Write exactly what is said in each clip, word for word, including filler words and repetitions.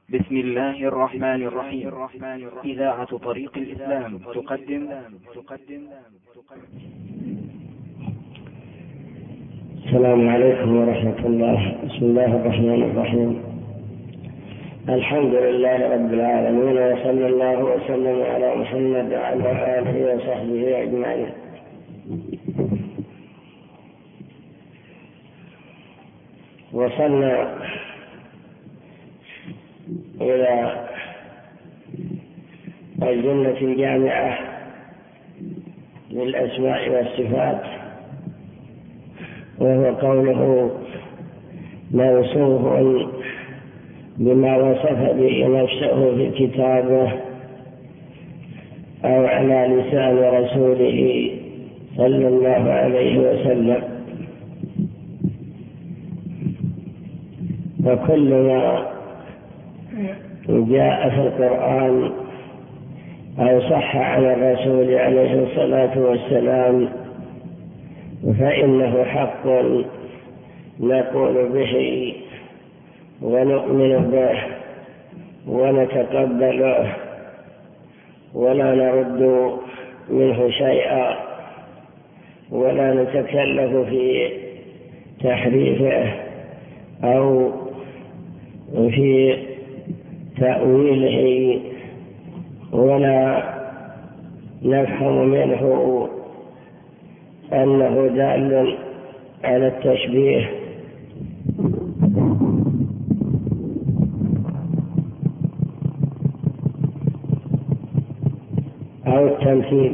بسم الله الرحمن الرحيم. إذاعة طريق الإسلام تقدم السلام عليكم ورحمة الله. بسم الله الرحمن الرحيم. الحمد لله رب العالمين، وصلى الله وسلم على محمد وعلى آله وصحبه أجمعين. وصلنا إلى الجملة الجامعة للأسماء والصفات، وهو قوله موصوف بما وصف به نفسه في كتابه أو على لسان رسوله صلى الله عليه وسلم. وكل ما جاء في القرآن أو صح عن الرسول عليه الصلاة والسلام فإنه حق نقول به ونؤمن به ونتقبله، ولا نرد منه شيئا، ولا نتكلف في تحريفه أو في تأويله، ولا نفهم منه أنه دال على التشبيه أو التمثيل.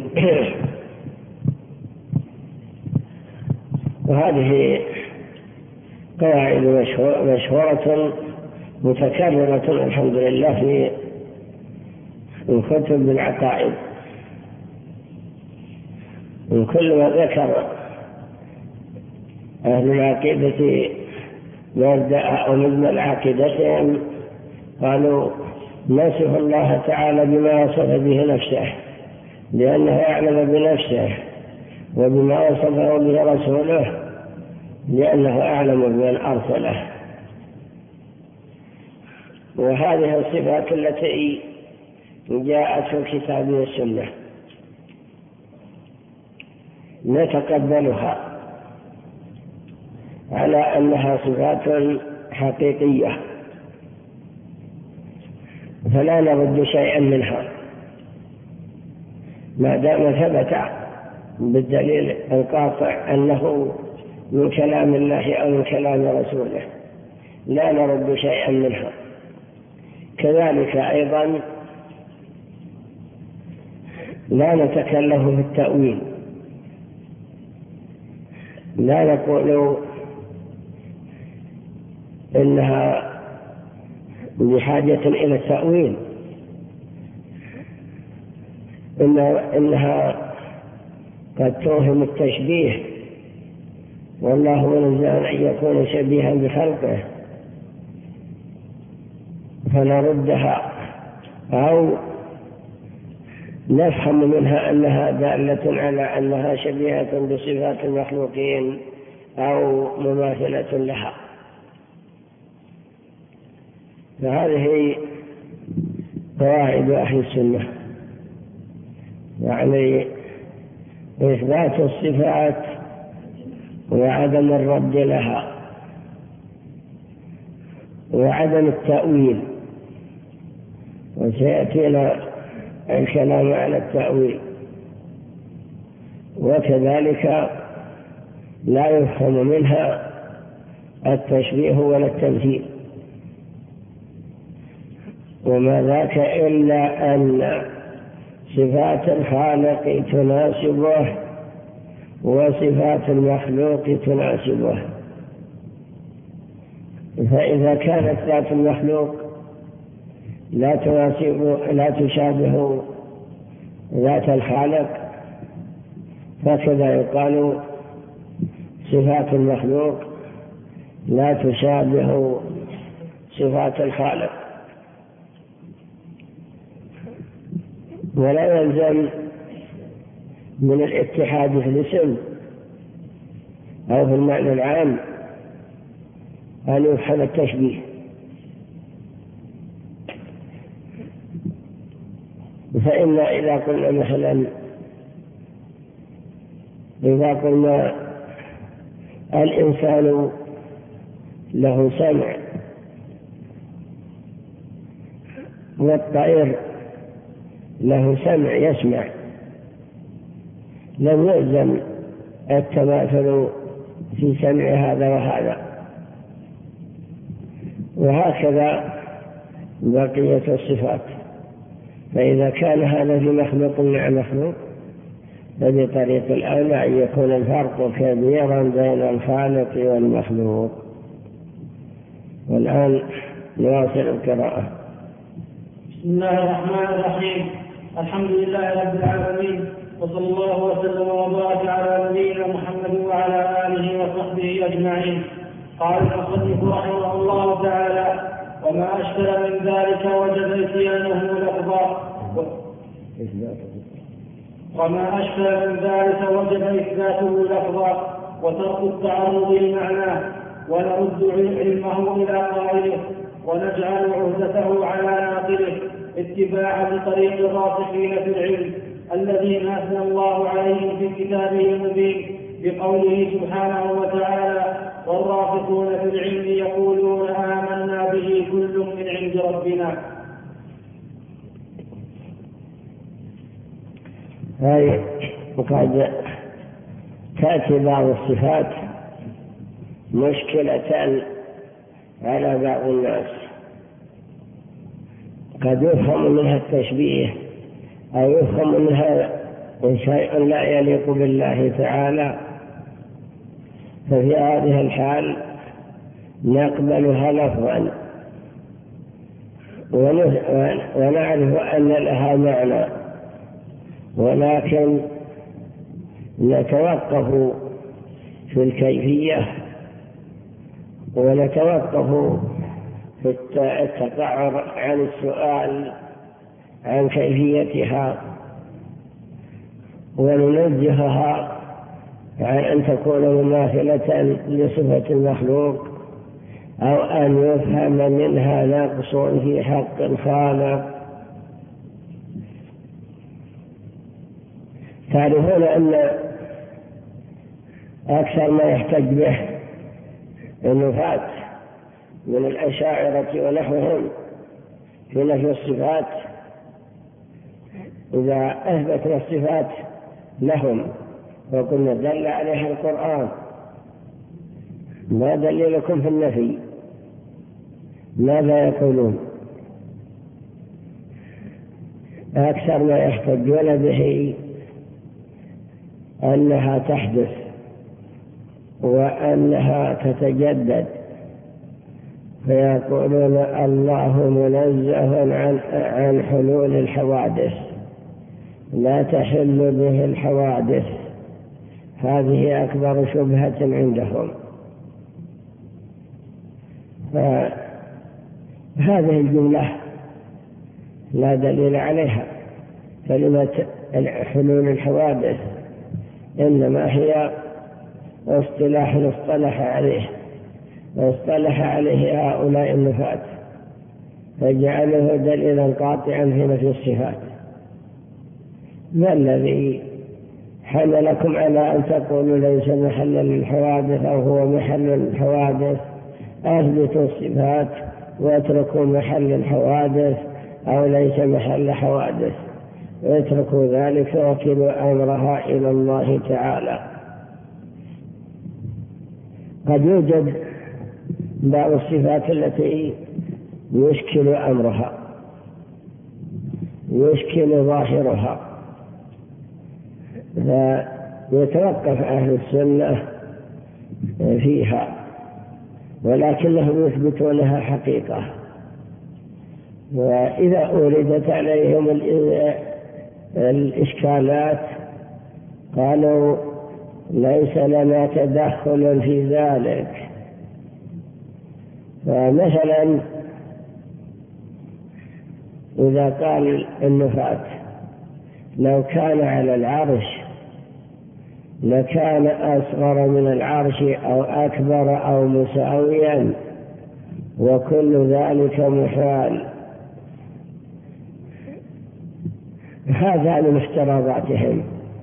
وهذه قواعد مشهورة متكررة الحمد لله في كتب العقائد. من كل ما ذكر أهل العقيدة مبدأ أو مجمل عقيدتهم قالوا نصف الله تعالى بما وصف به نفسه، لأنه أعلم بنفسه، وبما وصفه به رسوله لأنه أعلم بمن أرسله. وهذه الصفات التي جاءت في الكتاب والسنة نتقبلها على أنها صفات حقيقية، فلا نرد شيئا منها ما دام ثبت بالدليل القاطع أنه من كلام الله أو من كلام رسوله، لا نرد شيئا منها. كذلك أيضا لا نتكلف في التأويل، لا نقول إنها بحاجة إلى التأويل، إنها قد توهم التشبيه، والله منزه أن يكون شبيها بخلقه، فنردها أو نفهم منها أنها دالة على أنها شبيهة بصفات المخلوقين أو مماثلة لها. فهذه قواعد أهل السنة، يعني إثبات الصفات وعدم الرد لها وعدم التأويل، وسيأتينا الكلام على التأويل. وكذلك لا يفهم منها التشبيه ولا التمثيل، وما ذاك إلا أن صفات الخالق تناسبه وصفات المخلوق تناسبه. فإذا كانت ذات المخلوق لا تناسب لا تشابه ذات الخالق، فكذا يقال صفات المخلوق لا تشابه صفات الخالق. ولا يلزم من الاتحاد في الاسم أو في المعنى العام أن يفهم التشبيه، فإن إذا قلنا مثلا إذا قلنا الإنسان له سمع والطير له سمع يسمع، لم يلزم التماثل في سمع هذا وهذا، وهكذا بقية الصفات. فإذا كان هذا في مخلوق مع مخلوق فبطريق الأولى أن يكون الفرق كبيرا بين الخالق والمخلوق. والآن نواصل القراءة. بسم الله الرحمن الرحيم. الحمد لله رب العالمين، وصلى الله وسلم وبارك على نبينا محمد وعلى آله وصحبه أجمعين. قال المصنف رحمه الله تعالى: وما أشكل من ذلك وجب إتيانه لفظا وما أشكل من ذلك وجب إثباته لفظا وترك التعرض لمعناه، ونرد علمه إلى قائله ونجعل عهدته على ناقله اتباعا لطريق الراسخين في العلم الذين أثنى الله عليهم في كتابه المبين بقوله سبحانه وتعالى: والراسخون في العلم يقولون آمنا به كل من عند ربنا. هذه وقد تأتي بعض الصفات مشكلة على بعض الناس، قد يفهم منها التشبيه أو يفهم منها شيء لا يليق بالله تعالى، ففي هذه الحال نقبلها لفظا ونعرف أن لها معنى، ولكن نتوقف في الكيفية ونتوقف في التقعر عن السؤال عن كيفيتها، وننزهها عن أن تكون مماثلة لصفة المخلوق أو أن يفهم منها نقص في حق الخالق. تعرفون أن أكثر ما يحتج به النفاة من الأشاعرة ونحوهم في نفي الصفات، إذا أثبتنا الصفات لهم وقلنا دل عليها القرآن، ما دليلكم في النفي؟ ماذا يقولون؟ أكثر ما يحتجون به أنها تحدث وأنها تتجدد، فيقولون الله منزه عن عن حلول الحوادث، لا تحل به الحوادث. هذه أكبر شبهة عندهم. فهذه الجملة لا دليل عليها. كلمة حلول الحوادث إنما هي اصطلاح اصطلح عليه واصطلح عليه هؤلاء النفاة، فجعله دليلا قاطعا في نفي الصفات. ما الذي حملكم على أن تقولوا ليس محلا للحوادث أو هو محل الحوادث؟ أثبتوا الصفات واتركوا محل الحوادث أو ليس محل حوادث، واتركوا ذلك وكلوا أمرها إلى الله تعالى. قد يوجد بعض الصفات التي يشكل أمرها يشكل ظاهرها، فيتوقف أهل السنة فيها، ولكنهم يثبتونها حقيقة. وإذا أوردت عليهم الإشكالات قالوا ليس لنا تدخل في ذلك. فمثلا إذا قال النفاة لو كان على العرش لكان أصغر من العرش أو أكبر أو مساويا، وكل ذلك محال. هذا من افتراضاتهم،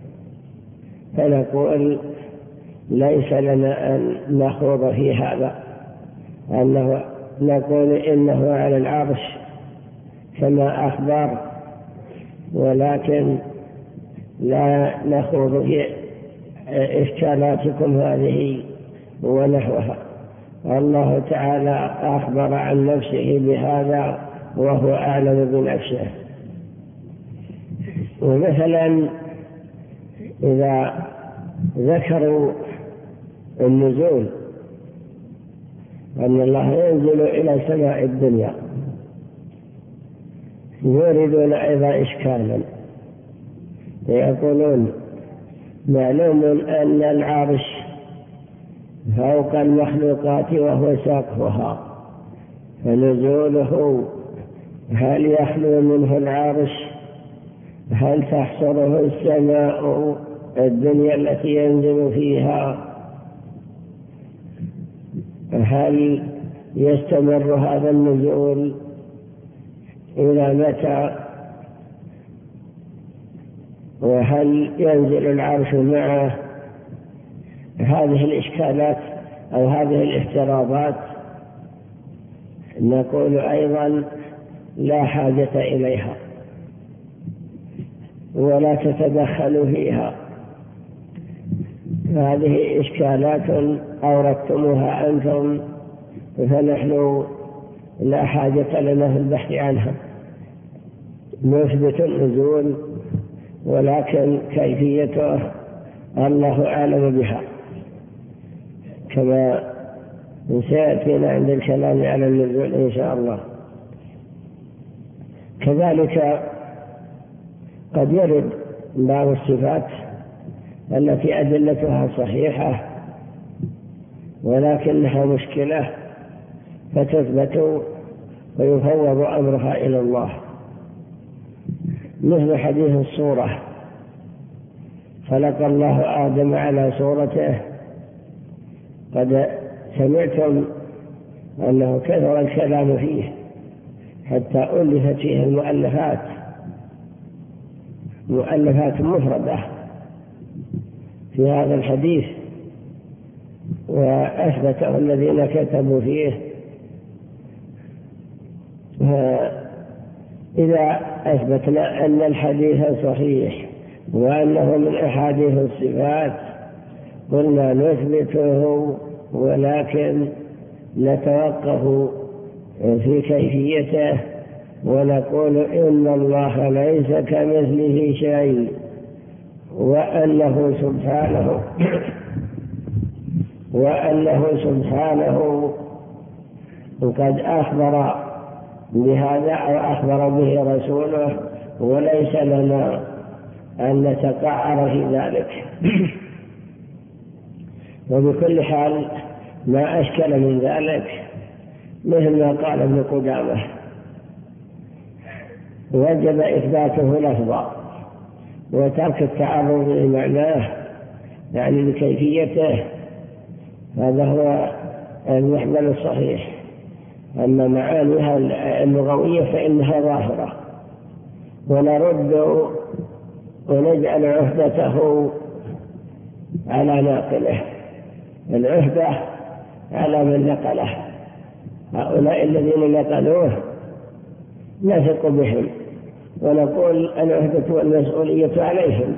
فنقول ليس لنا أن نخوض في هذا، أنه نقول إنه على العرش كما أخبر، ولكن لا نخوض في إشكالاتكم هذه ونحوها. الله تعالى أخبر عن نفسه بهذا وهو أعلم بنفسه. ومثلا إذا ذكروا النزول أن الله ينزل إلى سماء الدنيا، يريدون أيضا إشكالا، يقولون معلوم أن العرش فوق المخلوقات وهو سقفها، فنزوله هل يخلو منه العرش؟ هل تحصره السماء الدنيا التي ينزل فيها؟ هل يستمر هذا النزول إلى متى؟ وهل ينزل العرش معه؟ هذه الإشكالات أو هذه الافتراضات نقول أيضا لا حاجة إليها ولا تتدخلوا فيها، هذه إشكالات أوردتموها أنتم، فنحن لا حاجة لنا في البحث عنها. نثبت النزول ولكن كيفيته الله أعلم بها، كما سيأتينا عند الكلام على النزول إن شاء الله. كذلك قد يرد بعض الصفات التي أدلتها صحيحة ولكنها مشكلة فتثبت ويفوض أمرها إلى الله، مثل حديث الصورة: خلق الله آدم على صورته. قد سمعتم أنه كثر الكلام فيه حتى ألفت فيه المؤلفات مؤلفات مفردة في هذا الحديث، وأثبته الذين كتبوا فيه. إذا أثبتنا أن الحديث صحيح وأنه من أحاديث الصفات قلنا نثبته، ولكن نتوقف في كيفيته ونقول إن الله ليس كمثله شيء، وأنه سبحانه وأنه سبحانه قد أخبر بهذا أو أخبر به رسوله، وليس لنا أن نتقعر في ذلك. وبكل حال ما أشكل من ذلك مثل ما قال ابن قدامة: وجب إثباته لفظا وترك التعرض لمعناه، يعني لكيفيته. هذا هو المحمل الصحيح. أما معانيها اللغوية فإنها ظاهرة، ونرد ونجعل عهدته على ناقله، العهدة على من نقله. هؤلاء الذين نقلوه نثق بهم ونقول العهدة والمسؤولية عليهم،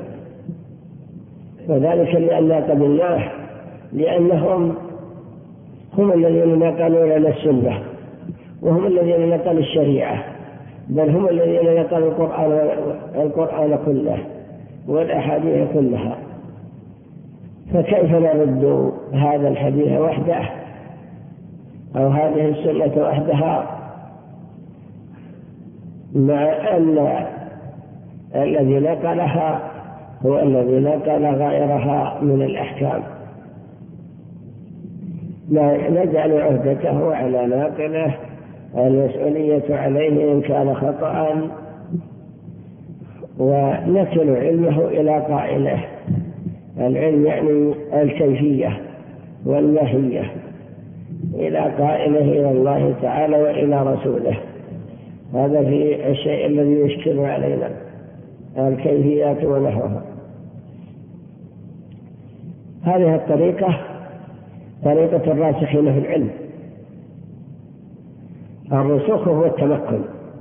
وذلك لأننا قبلناه لأنهم هم الذين نقلوا لنا السنة، وهم الذين نقلوا الشريعة، بل هم الذين نقلوا القرآن, القرآن كله والأحاديث كلها. فكيف نرد هذا الحديث وحده أو هذه السنة وحدها، مع أن الذي نقلها هو الذي نقل غيرها من الأحكام؟ نجعل عهدته على ناقله، المسؤولية عليه إن كان خطأ، ونكل علمه إلى قائله. العلم يعني الكيفية والماهية، إلى قائله إلى الله تعالى وإلى رسوله. هذا في الشيء الذي يشكل علينا. الكيفيات ونحوها. هذه الطريقة طريقة الراسخين في العلم. الرسوخ هو التمكن،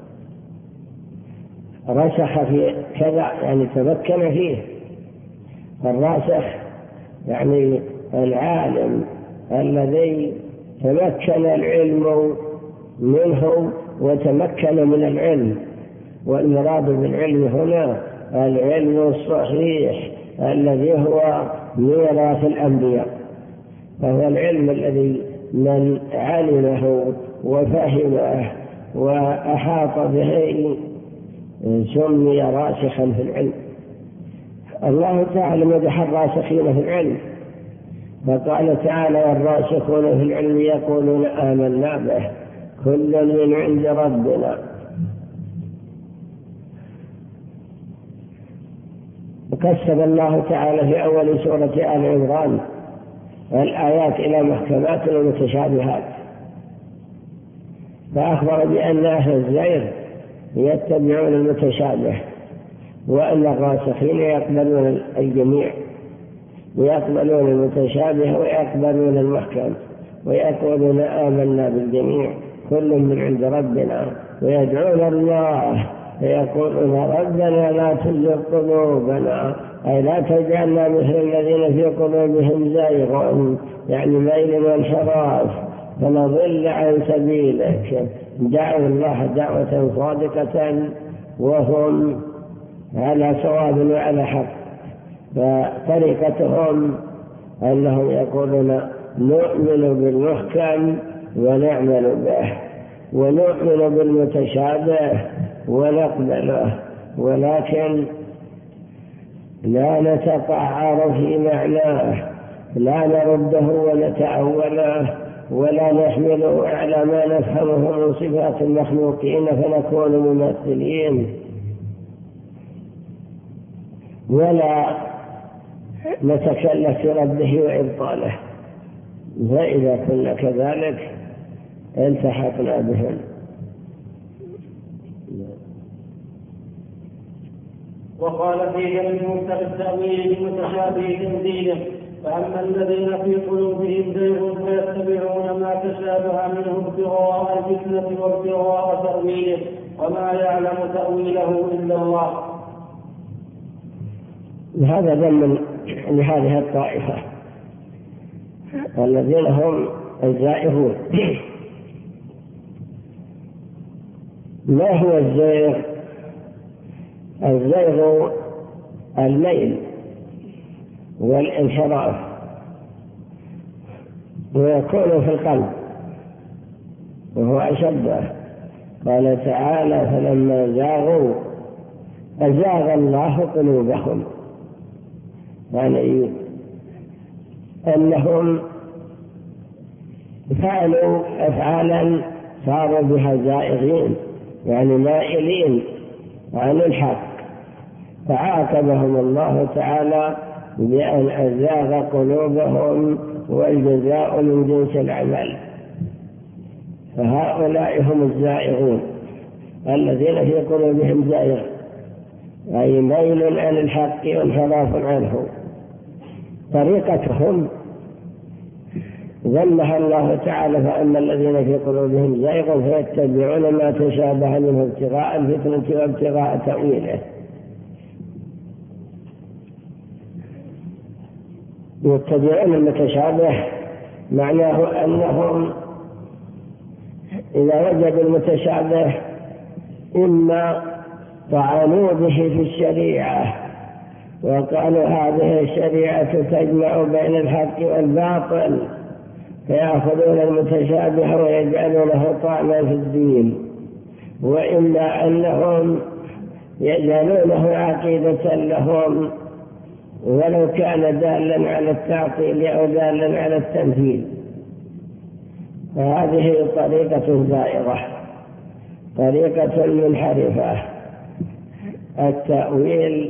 رسخ في كذا يعني تمكن فيه. الراسخ يعني العالم الذي تمكن العلم منه وتمكن من العلم، والمراد بالعلم هنا العلم الصحيح الذي هو ميراث الأنبياء، فهو العلم الذي من علمه وفهمه وأحاط به سمي راسخا في العلم. الله تعالى مدح الراسخين في العلم، فقال تعالى: والراسخون في العلم يقولون آمنا به كل من عند ربنا. قسم الله تعالى في أول سورة آل عمران الآيات إلى محكمات ومتشابهات، فأخبر بأن أهل الزيغ يتبعون المتشابه، وأن الراسخين يقبلون الجميع، ويقبلون المتشابه ويقبلون المحكم، ويقولون آمنا بالجميع كل من عند ربنا، ويدعون الله فيقولون ربنا لا تزغ قلوبنا، أي لا تجعلنا مثل الذين في قلوبهم زيغ يعني ميل وانحراف فنضل عن سبيلك. دعوا الله دعوة صادقة وهم على صواب وعلى حق. فطريقتهم أنهم يقولون نؤمن بالمحكم ونعمل به، ونؤمن بالمتشابه ونقبله، ولكن لا نتطعر في معناه، لا نرده ونتأوله، ولا نحمله على ما نفهمه من صفات المخلوقين فنكون ممثلين، ولا نتكلف في رده وإبطاله. فإذا كنا كذلك التحقنا بهم. وقال في جمع منكر التأويل المتشابه تنزيله: فأما الذين في قلوبهم زيغ فيتبعون ما تشابه منه ابتغاء الفتنة وابتغاء تأويله وما يعلم تأويله إلا الله. هذا ذم لهذه الطائفة الذين هم الزائغون. ما هو الزيغ؟ الزيغ الميل والانحراف، ويكون في القلب وهو أشد. قال تعالى: فلما زاغوا أزاغ الله قلوبهم، يعني أنهم فعلوا أفعالا صاروا بها زائغين، يعني مائلين عن الحق، فعاقبهم الله تعالى بأن أزاغ قلوبهم، والجزاء من جنس العمل. فهؤلاء هم الزائغون الذين في قلوبهم زائغ، أي ميل عن الحق وانحراف عنه. طريقتهم ذمها الله تعالى: فأما الذين في قلوبهم زائغ فيتبعون ما تشابه منه ابتغاء الفتنة وابتغاء تأويله. يتبعون المتشابه معناه أنهم إذا وجدوا المتشابه إما طعنوا به في الشريعة وقالوا هذه الشريعة تجمع بين الحق والباطل، فيأخذون المتشابه ويجعلونه طعنا في الدين، وإما أنهم يجعلونه عقيدة لهم ولو كان دالا على التعطيل أو دالا على التمثيل. فهذه طريقة زائغة، طريقة منحرفة. التأويل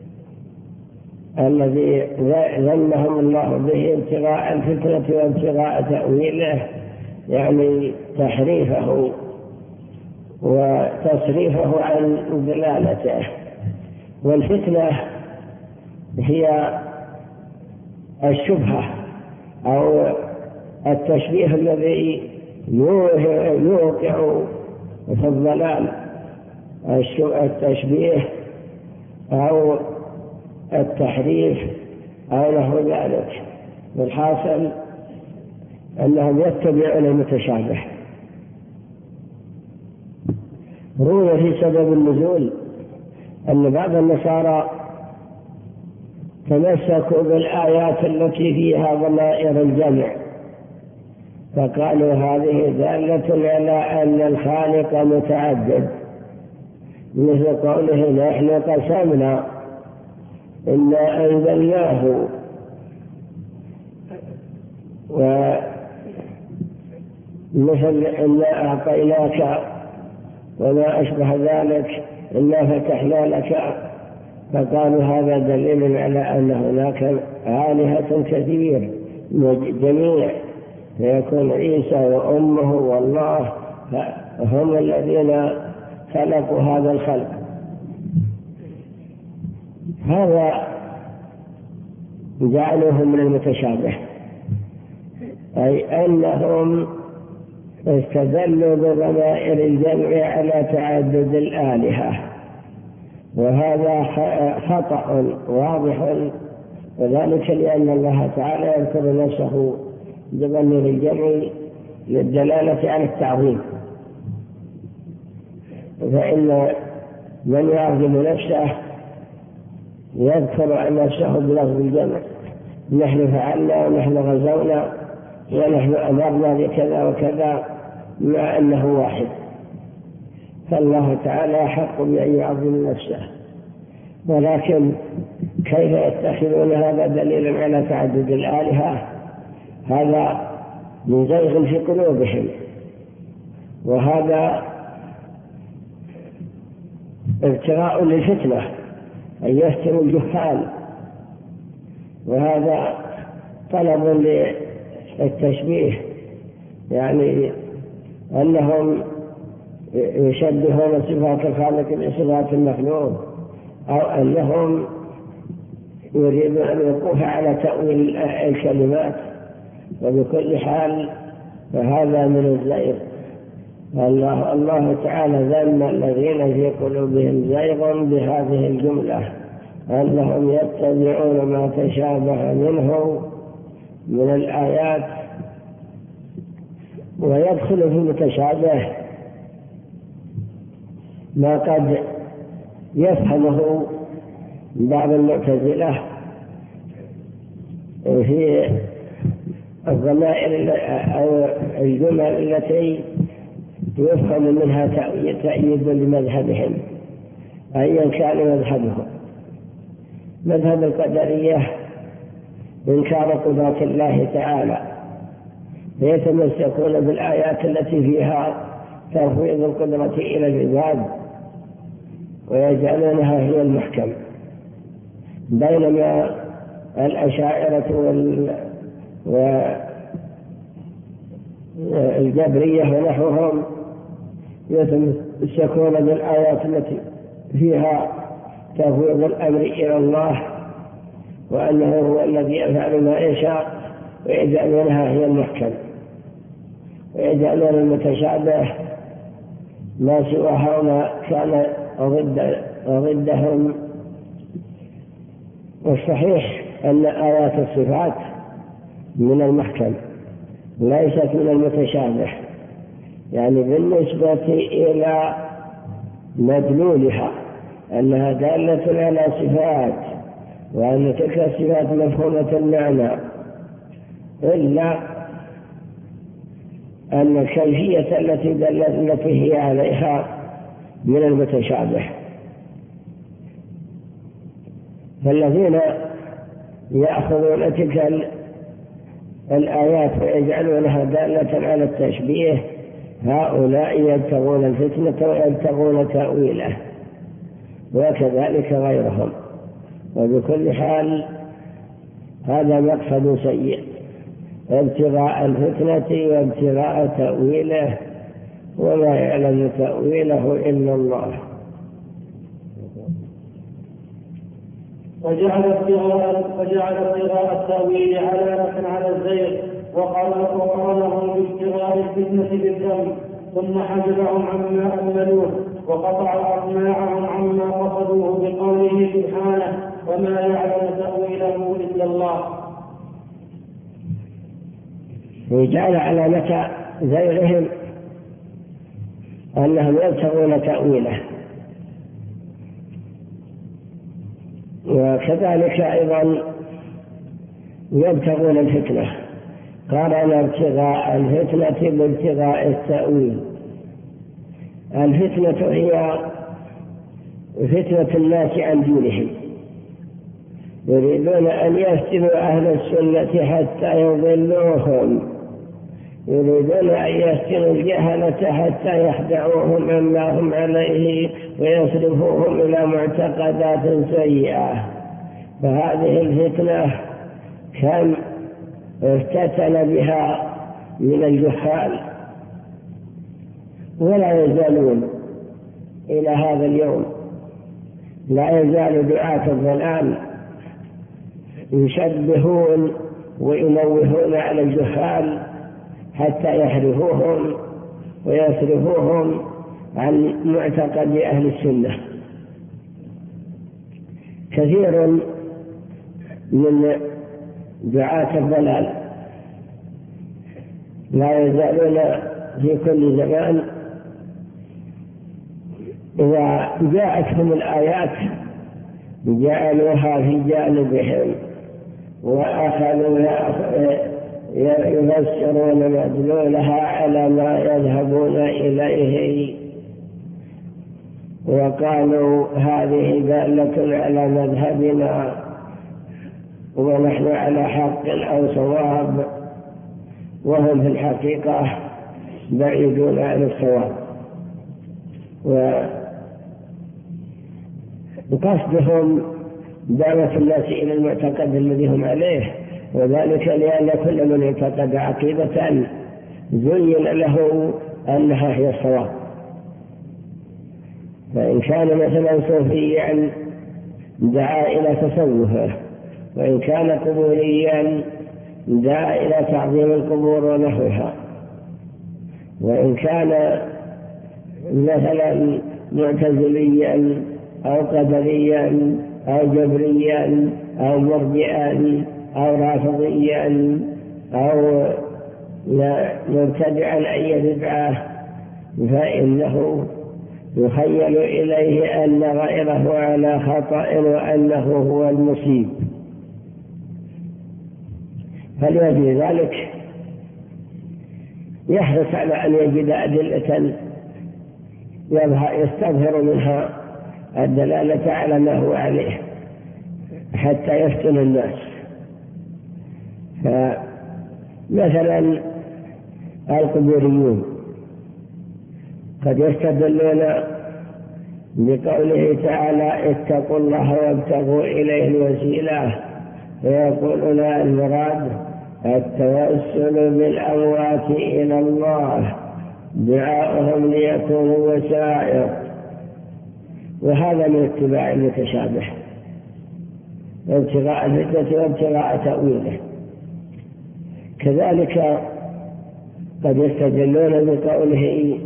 الذي ذمهم الله به ابتغاء الفتنة وابتغاء تأويله، يعني تحريفه وتصريفه عن دلالته. والفتنة هي الشبهة أو التشبيه الذي يوقع في الضلال، التشبيه أو التحريف أو له ذلك. والحاصل أنهم يتبعون المتشابه. روي في سبب النزول أن بعض النصارى تمسكوا بالآيات التي فيها ضمائر الجمع، فقالوا هذه دالة على أن الخالق متعدد، مثل قوله نحن قسمنا إنا أنزلناه، ومثل إنا أعطيناك وما أشبه ذلك إنا فتحنا لك، فقالوا هذا دليل على أن هناك آلهة كثير جميع، فيكون عيسى وأمه والله هم الذين خلقوا هذا الخلق. هذا جعلهم من المتشابه، أي أنهم استدلوا بضمائر الجمع على تعدد الآلهة، وهذا خطأ واضح، وذلك لأن الله تعالى يذكر نفسه بضمير الجمع للدلالة على التعظيم، فإن من يعظم نفسه يذكر عن نفسه بلفظ الجمع، نحن فعلنا ونحن غزونا ونحن أمرنا بكذا وكذا، مع أنه واحد. فالله تعالى حق بأن يعظم نفسه، ولكن كيف يتخذون هذا دليلا على تعدد الآلهة؟ هذا من زيغ في قلوبهم، وهذا ابتغاء للفتنة أن يفتنوا الجهال، وهذا طلب للتشبيه، يعني أنهم يشبهون صفات الخالق بصفات المخلوق، أو أنهم يريدون أن يوقفوا على تأويل الكلمات. وبكل حال فهذا من الزيغ. الله, الله تعالى ذم الذين في قلوبهم زيغ بهذه الجملة، أنهم يتبعون ما تشابه منه من الآيات. ويدخل في المتشابه ما قد يفهمه بعض المعتزلة في الضمائر أو الجمل التي يفهم منها تأييد لمذهبهم أيا كان مذهبهم. مذهب القدرية إنكار قدرة الله تعالى، فيتمسكون بالآيات التي فيها تفويض القدرة إلى العباد ويجعلونها هي المحكم، بينما الأشاعرة والجبرية ونحوهم يتمسكون بالآيات التي فيها تفويض الأمر إلى الله وأنه هو الذي يفعل ما يشاء، ويجعلونها هي المحكم، ويجعلون المتشابه ما سواها وما كان ضد ضدهم. والصحيح أن آيات الصفات من المحكم ليست من المتشابه، يعني بالنسبة إلى مدلولها أنها دالة على صفات، وأن تلك الصفات مفهومة المعنى، إلا أن الكيفية التي دلت التي هي عليها من المتشابه. فالذين يأخذون تلك الآيات ويجعلونها دالة على التشبيه هؤلاء يبتغون الفتنة ويبتغون تأويله، وكذلك غيرهم. وبكل حال هذا مقصد سيء، ابتغاء الفتنة وابتغاء تأويله، وما يعلم تأويله إلا الله. وجعل ابتغاء وجعل ابتغاء التأويل علامة على الزيغ وقارنهم بابتغاء الفتنة بالذنب، ثم حجبهم عما أملوه وقطع أطماعهم عما قصدوه بقوله سبحانه: وما يعلم تأويله إلا الله. وجعل علامة زيغهم أنهم يبتغون تأويله، وكذلك أيضا يبتغون الفتنة، قارن ابتغاء الفتنة بابتغاء التأويل. الفتنة هي فتنة الناس عن دينهم، يريدون أن يفتنوا أهل السنة حتى يضلوهم، يريدون أن يفتنوا الجهلة حتى يخدعوهم عما هم عليه ويصرفوهم إلى معتقدات سيئة. فهذه الفتنة كان افتتن بها من الجهال، ولا يزالون إلى هذا اليوم، لا يزال دعاة الضلال يشبهون وينوهون على الجهال حتى يحرفوهم ويصرفوهم عن معتقد أهل السنة. كثير من دعاة الضلال لا يزالون في كل زمان إذا جاءتهم الآيات جعلوها في جانبهم وأخذوا يفسرون مدلولها على ما يذهبون إليه، وقالوا هذه دالة على مذهبنا ونحن على حق أو صواب، وهم في الحقيقة بعيدون عن الصواب. وقصدهم دعوة الناس إلى المعتقد الذي هم عليه، وذلك لأن كل من اعتقد عقيدة زين له أنها هي الصواب. فإن كان مثلا صوفيا دعا إلى تصوفه، وإن كان قبوريا دعا إلى تعظيم القبور ونحوها، وإن كان مثلا معتزليا أو قدريا أو جبريا أو مرجئا أو رافضيا أو مبتدعا أي بدعة، فإنه يخيل إليه أن غيره على خطأ وأنه هو المصيب. فلأجل ذلك يحرص على أن يجد أدلة يستظهر منها الدلالة على ما هو عليه حتى يفتن الناس. فمثلا القبوريون قد يستدلون بقوله تعالى: اتقوا الله وابتغوا إليه الوسيلة، ويقولون المراد التوسل بالأموات إلى الله، دعاؤهم ليكونوا وسائر. وهذا من اتباع المتشابه، ابتغاء الفتنة وابتغاء تأويله. كذلك قد يستدلون بقوله: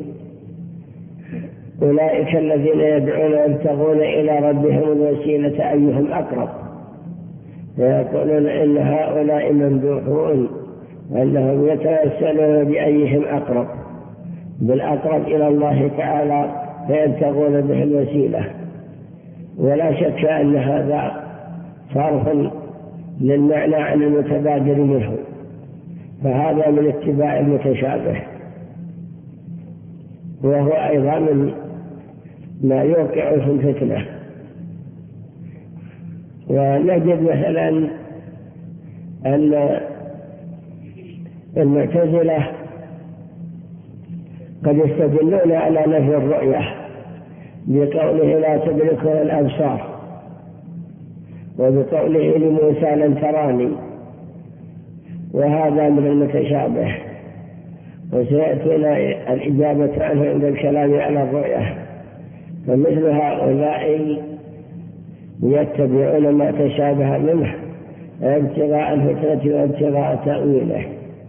أولئك الذين يدعون يبتغون إلى ربهم الوسيلة أيهم أقرب، ويقولون إن هؤلاء ممدوحون أنهم يتوسلون بأيهم أقرب، بالأقرب إلى الله تعالى فيبتغون به الوسيلة. ولا شك أن هذا صرف للمعنى عن المتبادر منه، فهذا من اتباع المتشابه، وهو أيضا من ما يوقع في الفتنة. ونجد مثلا أن المعتزلة قد يستدلون على نفي الرؤية بقوله: لا تدركه الأبصار، وبقوله لموسى: لن تراني، وهذا من المتشابه، وسيأتينا الإجابة عنه عند الكلام على الرؤية. فمثل هؤلاء يتبعون ما تشابه منه ابتغاء الفتنة وابتغاء تأويله.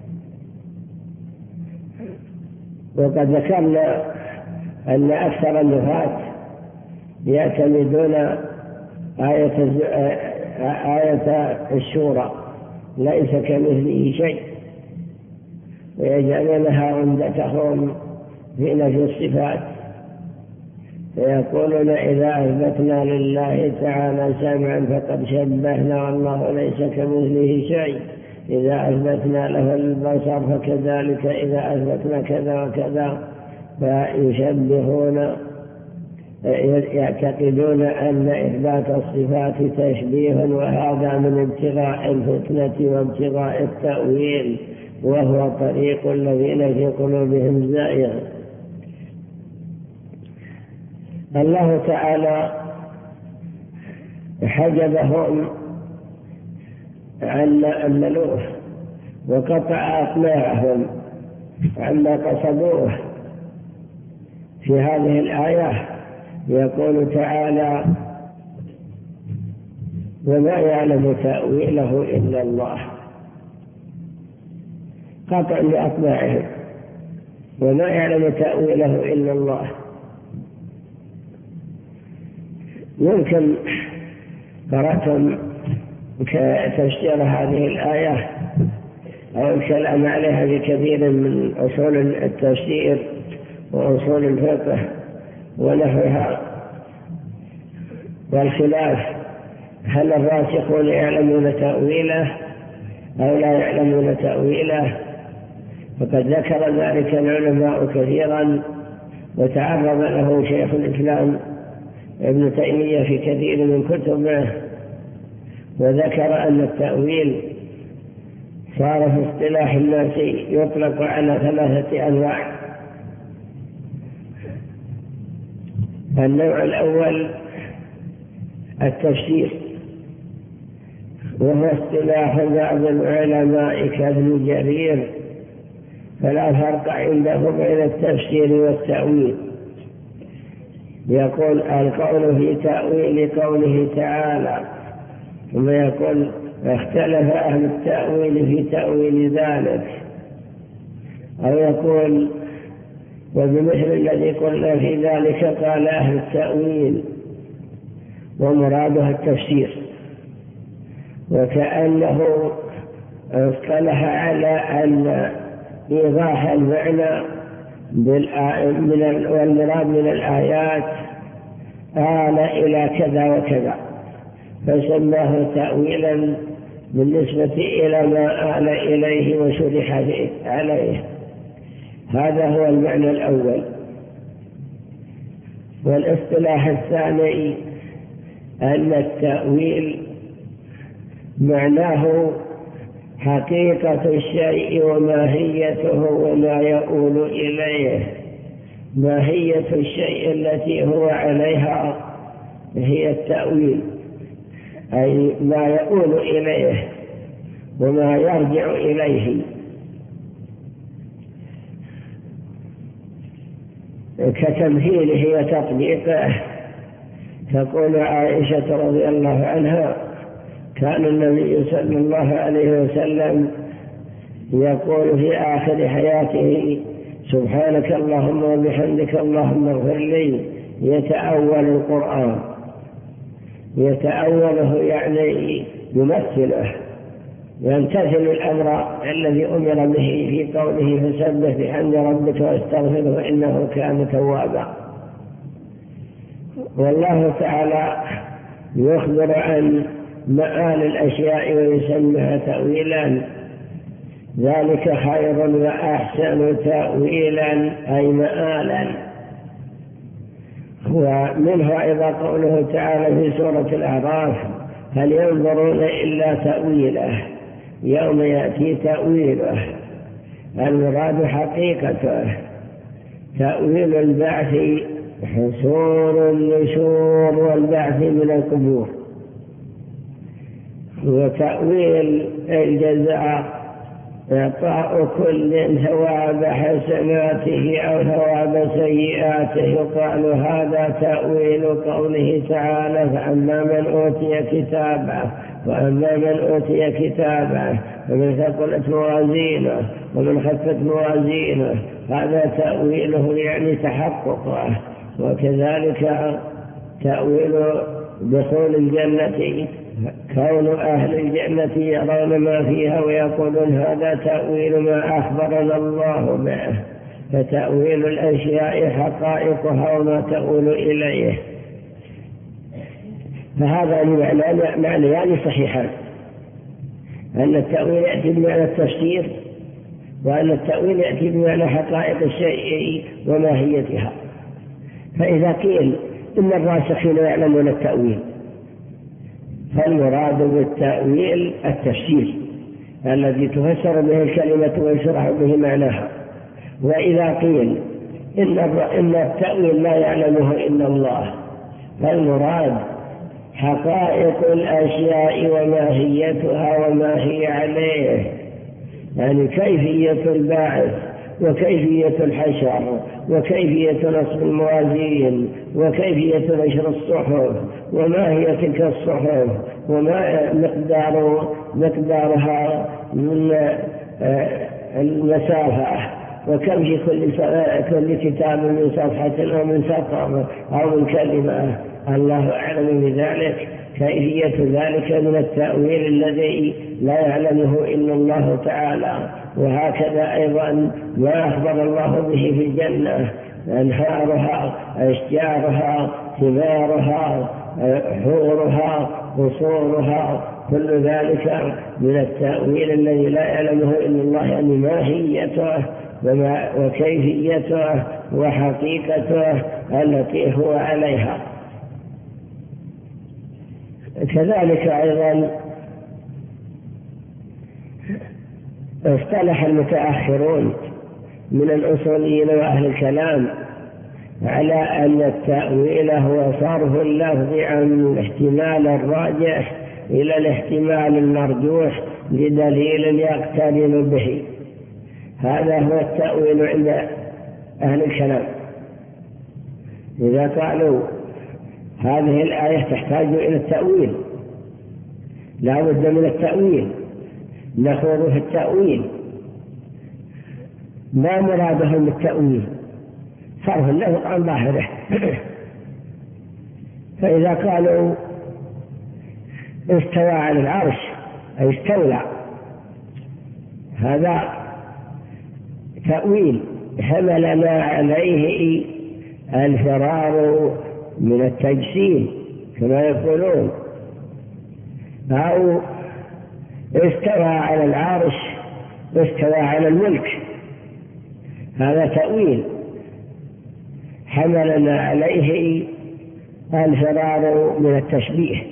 وقد ذكرنا أن أكثر النفاة يعتمدون آية آية الشورى ليس كمثله شيء، ويجعلونها عمدتهم في نفي الصفات، فيقولون إذا أثبتنا لله تعالى سمعا فقد شبهنا والله ليس كمثله شيء، إذا أثبتنا له البصر فكذلك إذا أثبتنا كذا وكذا، فيشبهون يعتقدون أن إثبات الصفات تشبيه، وهذا من ابتغاء الفتنة وابتغاء التأويل، وهو طريق الذين في قلوبهم زائغ. الله تعالى حجبهم عن الملوك وقطع أطماعهم عما قصدوه في هذه الآية. يقول تعالى: وما يعلم تأويله إلا الله. قطع لأطماعهم، وما يعلم تأويله إلا الله. يمكن قرأتم تفسير هذه الآية أو الكلام عليها في كثير من أصول التفسير وأصول الفقه ونحوها، والخلاف هل الراسخون يعلمون تأويله أو لا يعلمون تأويله. فقد ذكر ذلك العلماء كثيرا، وتعرض له شيخ الإسلام ابن تيمية في كثير من كتبه، وذكر أن التأويل صار في اصطلاح الناس يطلق على ثلاثة أنواع. النوع الأول التفسير، وهو اصطلاح بعض العلماء كابن جرير، فلا فرق عندهم بين التفسير والتأويل. يقول القول في تأويل قوله تعالى، ثم يقول اختلف أهل التأويل في تأويل ذلك، أو يقول وبمثل الذي قلنا في ذلك قال أهل التأويل، ومرادها التفسير، وكأنه اصطلح على أن إيضاح المعنى والمراد من الآيات آل إلى كذا وكذا، فسماه تأويلا بالنسبة إلى ما آل إليه وشرح عليه. هذا هو المعنى الأول. والاصطلاح الثاني أن التأويل معناه حقيقة الشيء وماهيته وما يؤول إليه. ماهية الشيء التي هو عليها هي التأويل، أي ما يؤول إليه وما يرجع إليه. كتمثيله وتطبيقه. تقول عائشة رضي الله عنها: كان النبي صلى الله عليه وسلم يقول في آخر حياته: سبحانك اللهم وبحمدك اللهم اغفر لي، يتأول القرآن. يتأوله يعني يمثله، يمتثل الأمر الذي أمر به في قوله: فسبح بحمد ربك واستغفره إنه كان توابا. والله تعالى يخبر عن مآل الأشياء ويسميها تأويلا، ذلك خير وأحسن تأويلا أي مآلا. ومنها أيضا قوله تعالى في سورة الأعراف: هل ينظرون إلا تأويله يوم يأتي تأويله. المراد حقيقته. تأويل البعث حصول النشور والبعث من القبور، وتأويل الجزاء إعطاء كل ثواب حسناته أو ثواب سيئاته. يقال هذا تأويل قوله تعالى: فأما من أوتي كتابه وأما من أوتي كتابه ومن ثقلت موازينه ومن خفت موازينه، هذا تأويله يعني تحققه. وكذلك تأويل دخول الجنة، كون أهل الجنة يرون ما فيها ويقولون هذا تأويل ما أخبرنا الله به. فتأويل الأشياء حقائقها وما تؤول إليه. فهذا معنى يعني صحيحا، أن التأويل يأتي بمعنى التفسير، وأن التأويل يأتي بمعنى حقائق الشيء وماهيتها. فإذا قيل إن الراسخين يعلمون التأويل، فالمراد بالتأويل التفسير الذي تفسر به الكلمة ويشرح به معناها. وإذا قيل إن التأويل لا يعلمه إلا الله، فالمراد حقائق الأشياء وماهيتها وما هي عليه، يعني كيفية الباعث وكيفية الحشر وكيفية نصب الموازين وكيفية نشر الصحف وما هي تلك الصحف وما مقدار مقدارها من المسافة، وكم في كل كل كتاب من صفحة أو من سطر أو من كلمة. الله أعلم بذلك. كيفية ذلك من التأويل الذي لا يعلمه إلا الله تعالى. وهكذا أيضا ما أخبر الله به في الجنة: أنهارها، أشجارها، ثمارها، حورها، قصورها، كل ذلك من التأويل الذي لا يعلمه إلا الله، يعني ماهيته وكيفيته وحقيقته التي هو عليها. كذلك أيضا اصطلح المتأخرون من الأصوليين وأهل الكلام على أن التأويل هو صرف اللفظ عن الاحتمال الراجح إلى الاحتمال المرجوح لدليل يقترن به. هذا هو التأويل عند أهل الكلام. إذا قالوا هذه الآية تحتاج إلى التأويل، لا بد من التأويل، نخوض في التأويل، ما مرادهم بالتأويل؟ صرف اللفظ عن ظاهره. فإذا قالوا استوى على العرش أي استولى، هذا تأويل حملنا عليه الفرار من التجسيم كما يقولون. أو استوى على العرش استوى على الملك، هذا تأويل حملنا عليه الفرار من التشبيه.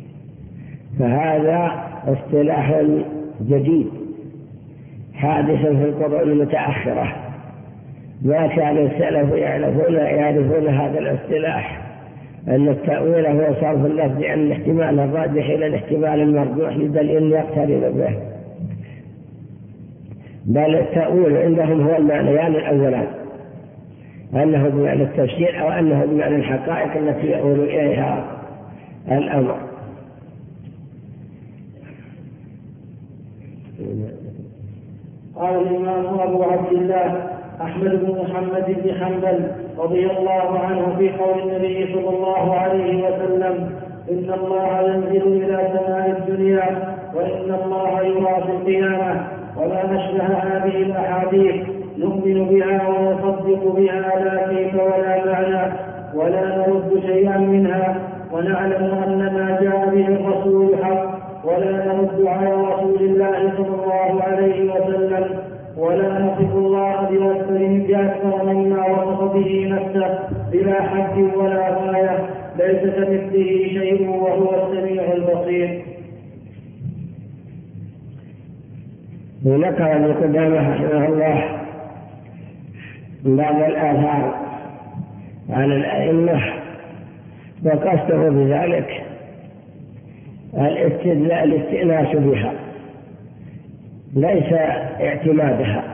فهذا اصطلاح جديد حادث في القرون المتأخرة، ما كان السلف يعرفون يعرفون هذا الاصطلاح، أن التأويل هو صرف اللفظ عن الاحتمال الراجح إلى الاحتمال المرجوح لدليل يقترن به. بل التأويل عندهم هو المعنيان الأولان، أنه بمعنى التفسير أو أنه بمعنى الحقائق التي يؤول إليها الأمر. قال الإمام أبو عبد الله أحمد بن محمد بن حنبل رضي الله عنه في قول النبي صلى الله عليه وسلم: إن الله ينزل إلى سماء الدنيا وإن الله يرى في القيامة. ولا نشبه هذه الأحاديث نؤمن بها ونصدق بها لا كيف ولا معنى، ولا نرد شيئا منها، ونعلم أن ما جاء به الرسول حق، ولا نرد على رسول الله صلى الله عليه وسلم، ولا نصف الله بأكثر مما وصف به نفسه بلا حد ولا غاية، ليس كمثله شيء وهو السميع البصير. ونقل ابن قدامة رحمه الله بعض الآثار على الأئمة، وقصده بذلك الاستئناس بها، ليس اعتمادها،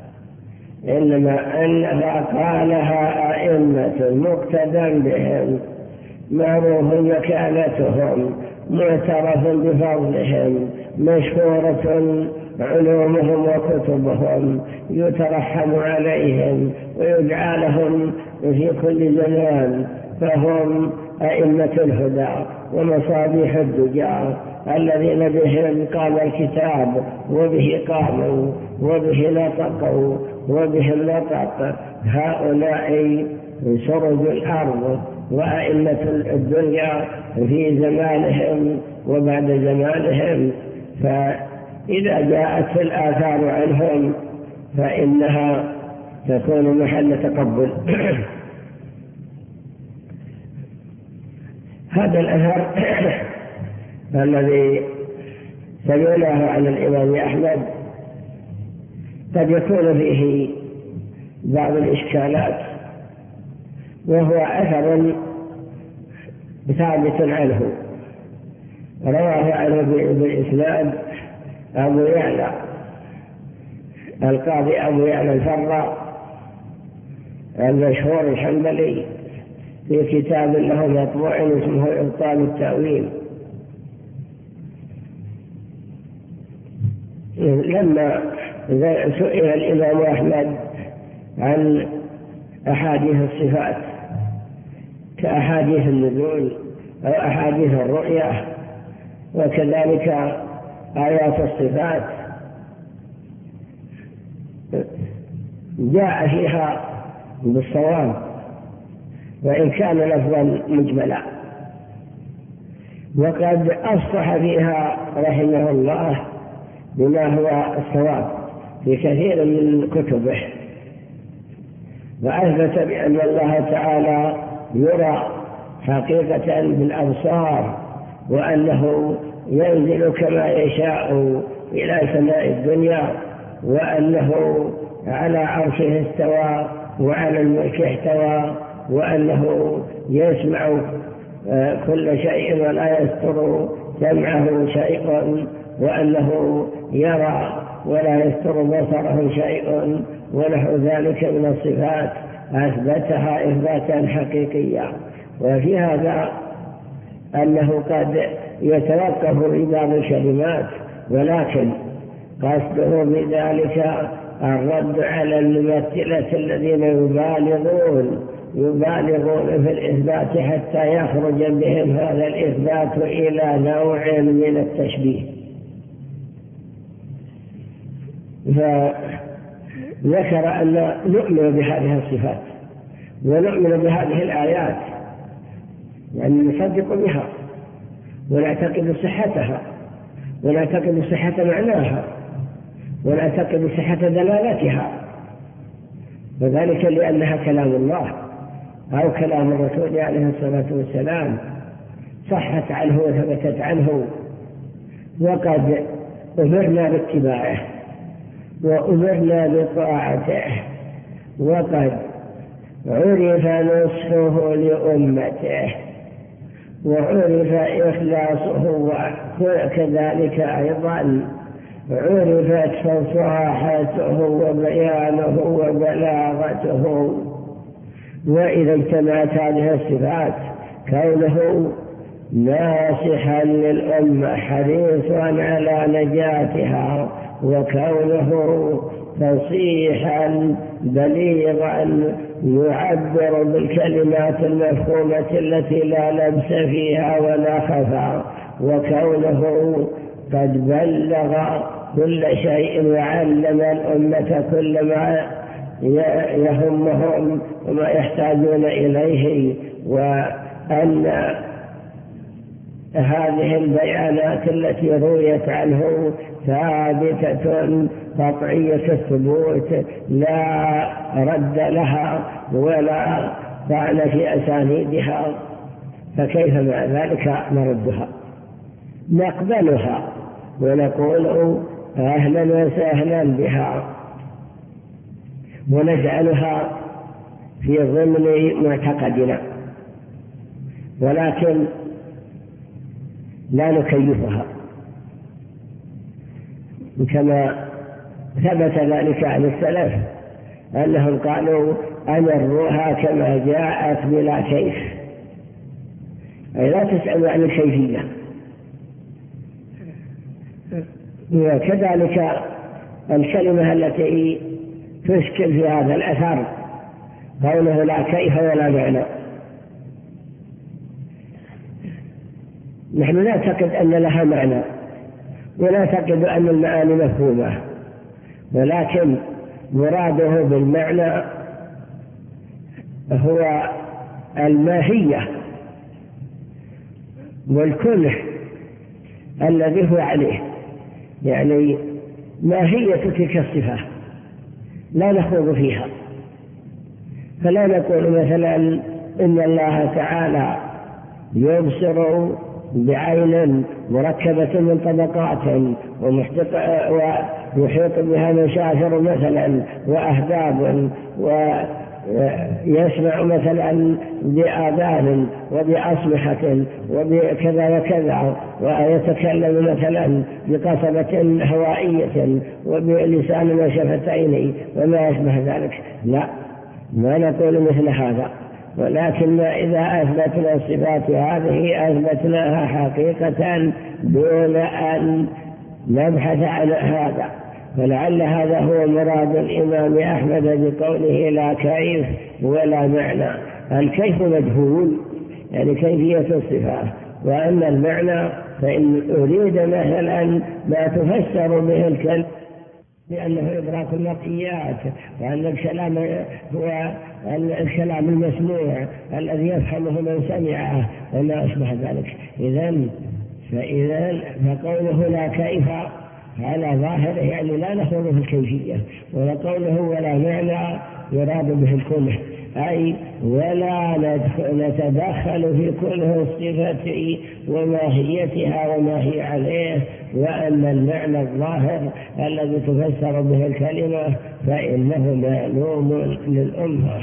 إنما أنها قالها أئمة مقتدى بهم معروف مكانتهم معترف بفضلهم مشهورة علومهم وكتبهم يترحم عليهم ويدعى لهم في كل زمان، فهم أئمة الهدى ومصابيح الدجى الذين بهم قام الكتاب وبه قاموا وبه نطقوا وبه نطق. هؤلاء سرج الأرض وأئمة الدنيا في زمانهم وبعد زمانهم، فإذا جاءت الآثار عنهم فإنها تكون محل تقبل. هذا الأثر الذي سمعناه عن الإمام أحمد قد يكون فيه بعض الإشكالات، وهو أثر ثابت عنه رواه عنه بالإسناد أبو يعلى القاضي أبو يعلى الفراء المشهور الحنبلي في كتاب له مطبوع اسمه إبطال التأويل. لما سئل الإمام أحمد عن أحاديث الصفات كأحاديث النزول أو أحاديث الرؤيا وكذلك آيات الصفات، جاء فيها بالصواب وإن كان لفظا مجملا، وقد أصلح فيها رحمه الله بما هو الصواب في كثير من كتبه، وأثبت بأن الله تعالى يرى حقيقة بالأبصار، وأنه ينزل كما يشاء إلى سماء الدنيا، وأنه على عرشه استوى وعلى الملك احتوى، وأنه يسمع كل شيء ولا يستر سمعه شيء، وأنه يرى ولا يستر بصره شيء، ونحو ذلك من الصفات أثبتها إثباتا حقيقيا. وفي هذا أنه قد يتوقف في بعض الكلمات، ولكن قصده بذلك الرد على الممثلة الذين يبالغون يبالغون في الإثبات حتى يخرج بهم هذا الإثبات إلى نوع من التشبيه. فذكر أن نؤمن بهذه الصفات ونؤمن بهذه الآيات، يعني نصدق بها ونعتقد صحتها ونعتقد صحة معناها ونعتقد صحة دلالتها، وذلك لأنها كلام الله أو كلام الرسول عليه الصلاة والسلام صحت عنه وثبتت عنه، وقد أمرنا باتباعه وأمرنا بطاعته، وقد عرف نصحه لأمته وعرف إخلاصه، وكذلك أيضا عرفت فصاحته وبيانه وبلاغته. وإذا اجتمعت هذه الصفات كونه ناصحا للأمة حريصا على نجاتها، وكونه فصيحا بليغا يعبر بالكلمات المفهومة التي لا لبس فيها ولا خفى، وكونه قد بلغ كل شيء وعلم الأمة كل ما يهمهم وما يحتاجون إليه، وأن هذه البيانات التي رويت عنه ثابتة قطعية الثبوت لا رد لها ولا طعن في أسانيدها، فكيف مع ذلك نردها؟ نقبلها ونقول أهلا وسهلا بها ونجعلها في ضمن معتقدنا، ولكن لا نكيفها كما ثبت ذلك عن السلف أنهم قالوا أمروها كما جاءت بلا كيف، أي لا تسأل عن الكيفية. وكذلك الكلمة التي تشكل في هذا الأثر قوله لا كيف ولا معنى. نحن نعتقد أن لها معنى ونعتقد أن المعاني مفهومة، ولكن مراده بالمعنى هو الماهية والكنه الذي هو عليه، يعني ماهية تلك الصفة لا نخوض فيها. فلا نقول مثلا إن الله تعالى يبصر بعين مركبة من طبقات ويحيط بها مشاعر مثلا وأهداب، ويسمع مثلا بآذان وبأصبحة وبكذا وكذا، ويتكلم مثلا بقصبة هوائية وبلسان وشفتين وما يشبه ذلك. لا، ما نقول مثل هذا، ولكن إذا أثبتنا الصفات هذه أثبتناها حقيقة دون أن نبحث عن هذا. فلعل هذا هو مراد الإمام أحمد بقوله لا كيف ولا معنى. الكيف مجهول، يعني كيفية الصفات، وأما المعنى فإن أريد مثلا ما تفسر به الكلام لأنه إدراك المرئيات، وأن الكلام هو الكلام المسموع الذي يفهمه من سمعه وما أشبه ذلك. إذن فإذا فقوله لا كيف على ظاهره يعني لا نخوض في الكيفية، وقوله ولا معنى يراد به الكنه، أي ولا نتدخل في كنه الصفة وماهيتها وما هي عليه، وأن المعنى الظاهر الذي تفسر به الكلمة فإنه معلوم للأمة.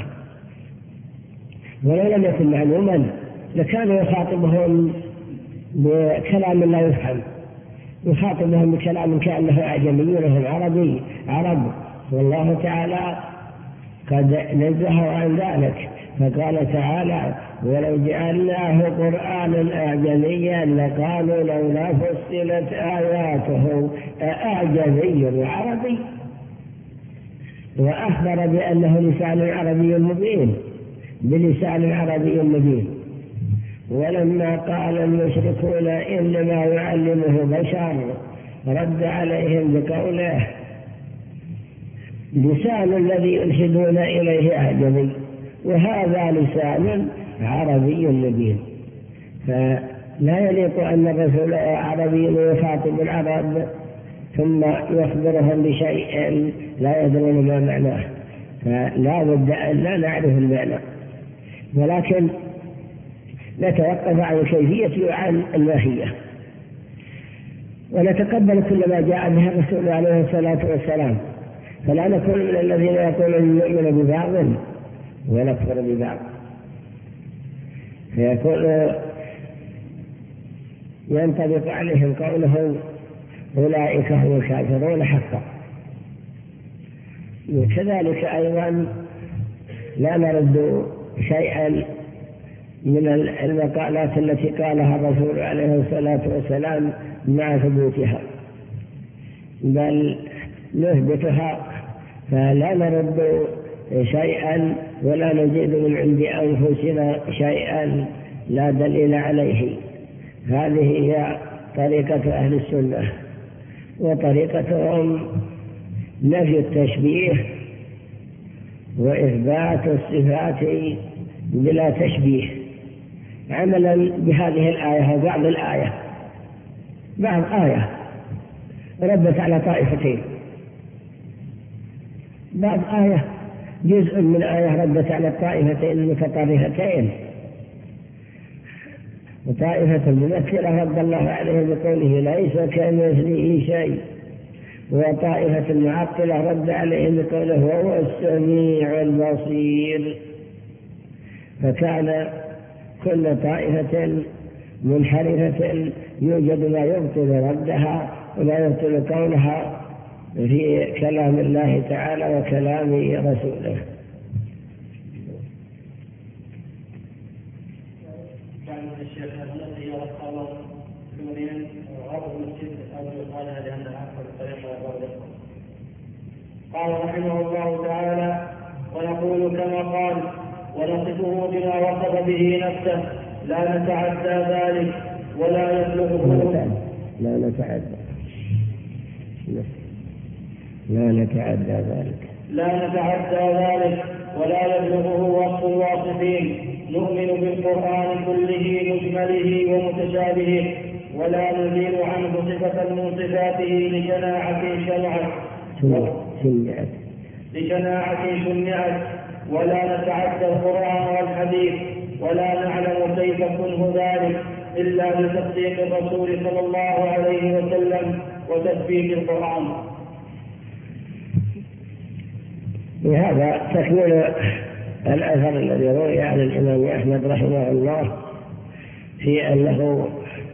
ولو لم يكن معلوما لكان يخاطبهم بكلام لا يفهم، يخاطبهم بكلام كأنه أعجمي وهم عربي عرب، والله تعالى قد نزهه عن ذلك، فقال تعالى ولو جعلناه قرآنا أعجميا لقالوا لولا فصلت آياته أعجمي وعربي، وأخبر بأنه لسان عربي مبين بلسان عربي مبين. ولما قال المشركون إنما يعلمه بشر رد عليهم بقوله لسان الذي يرشدون إليه أعجمي وهذا لسان عربي مبين. فلا يليق أن الرسول عربي يخاطب العرب ثم يخبرهم بشيء لا يدرون ما معناه، فلا بد أن لا نعرف المعنى، ولكن نتوقف عن الكيفية وعن الماهية، ونتقبل كل ما جاء به الرسول عليه الصلاة والسلام. فلا نكون من الذين يقولون نؤمن ببعض ونكفر ببعض، فيكون ينطبق عليهم قوله أولئك هم الكافرون حقا. وكذلك أيضا لا نرد شيئا من المقالات التي قالها الرسول عليه الصلاة والسلام مع ثبوتها، بل نثبتها، فلا نرد شيئا ولا نزيد من عند أنفسنا شيئا لا دليل عليه. هذه هي طريقة أهل السنة، وطريقتهم نفي التشبيه وإثبات الصفات بلا تشبيه، عملا بهذه الآية وبعض الآية بعض آية ردت على طائفتين، بعض آية جزء من آية ردت على الطائفتين المتطرفتين، وطائفة الممثلة رد الله عليه بقوله ليس كمثله شيء، وطائفة المعطلة رد عليه بقوله هو السميع البصير. فكان كل طائفة منحرفة يوجد ما يبطل ردها وما يبطل قولها في كلام الله تعالى وكلام رسوله. الشيخ الذي يرى ثمانين غرض المسجد أو يقالها لأنها أكثر الطريقة. قال رحمه الله تعالى: ونقول كما قال ونصفه بما وصف به نفسه لا نتعدى ذلك ولا يبلغه لا نتعدى لا نتعدى ذلك لا نتعدى ذلك ولا يبلغه وصف الواصفين. نؤمن بالقرآن كله مجمله ومتشابهه ولا نزيل عنه صفة من صفاته لشناعة شنعت لشناعة شنعت ولا نتعدى القرآن والحديث ولا نعلم كيف كنه ذلك إلا بتصديق الرسول صلى الله عليه وسلم وتثبيت القرآن. بهذا تكمل الأثر الذي روي عن الإمام أحمد رحمه الله في أنه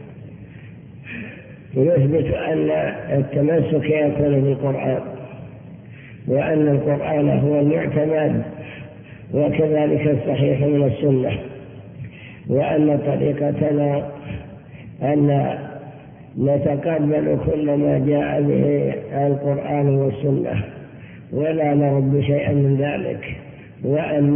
يثبت أن التمسك يكون بالقرآن وأن القرآن هو المعتمد وكذلك الصحيح من السنة، وأن طريقتنا أن نتقبل كل ما جاء به القرآن والسنة ولا نرد شيئا من ذلك، وأن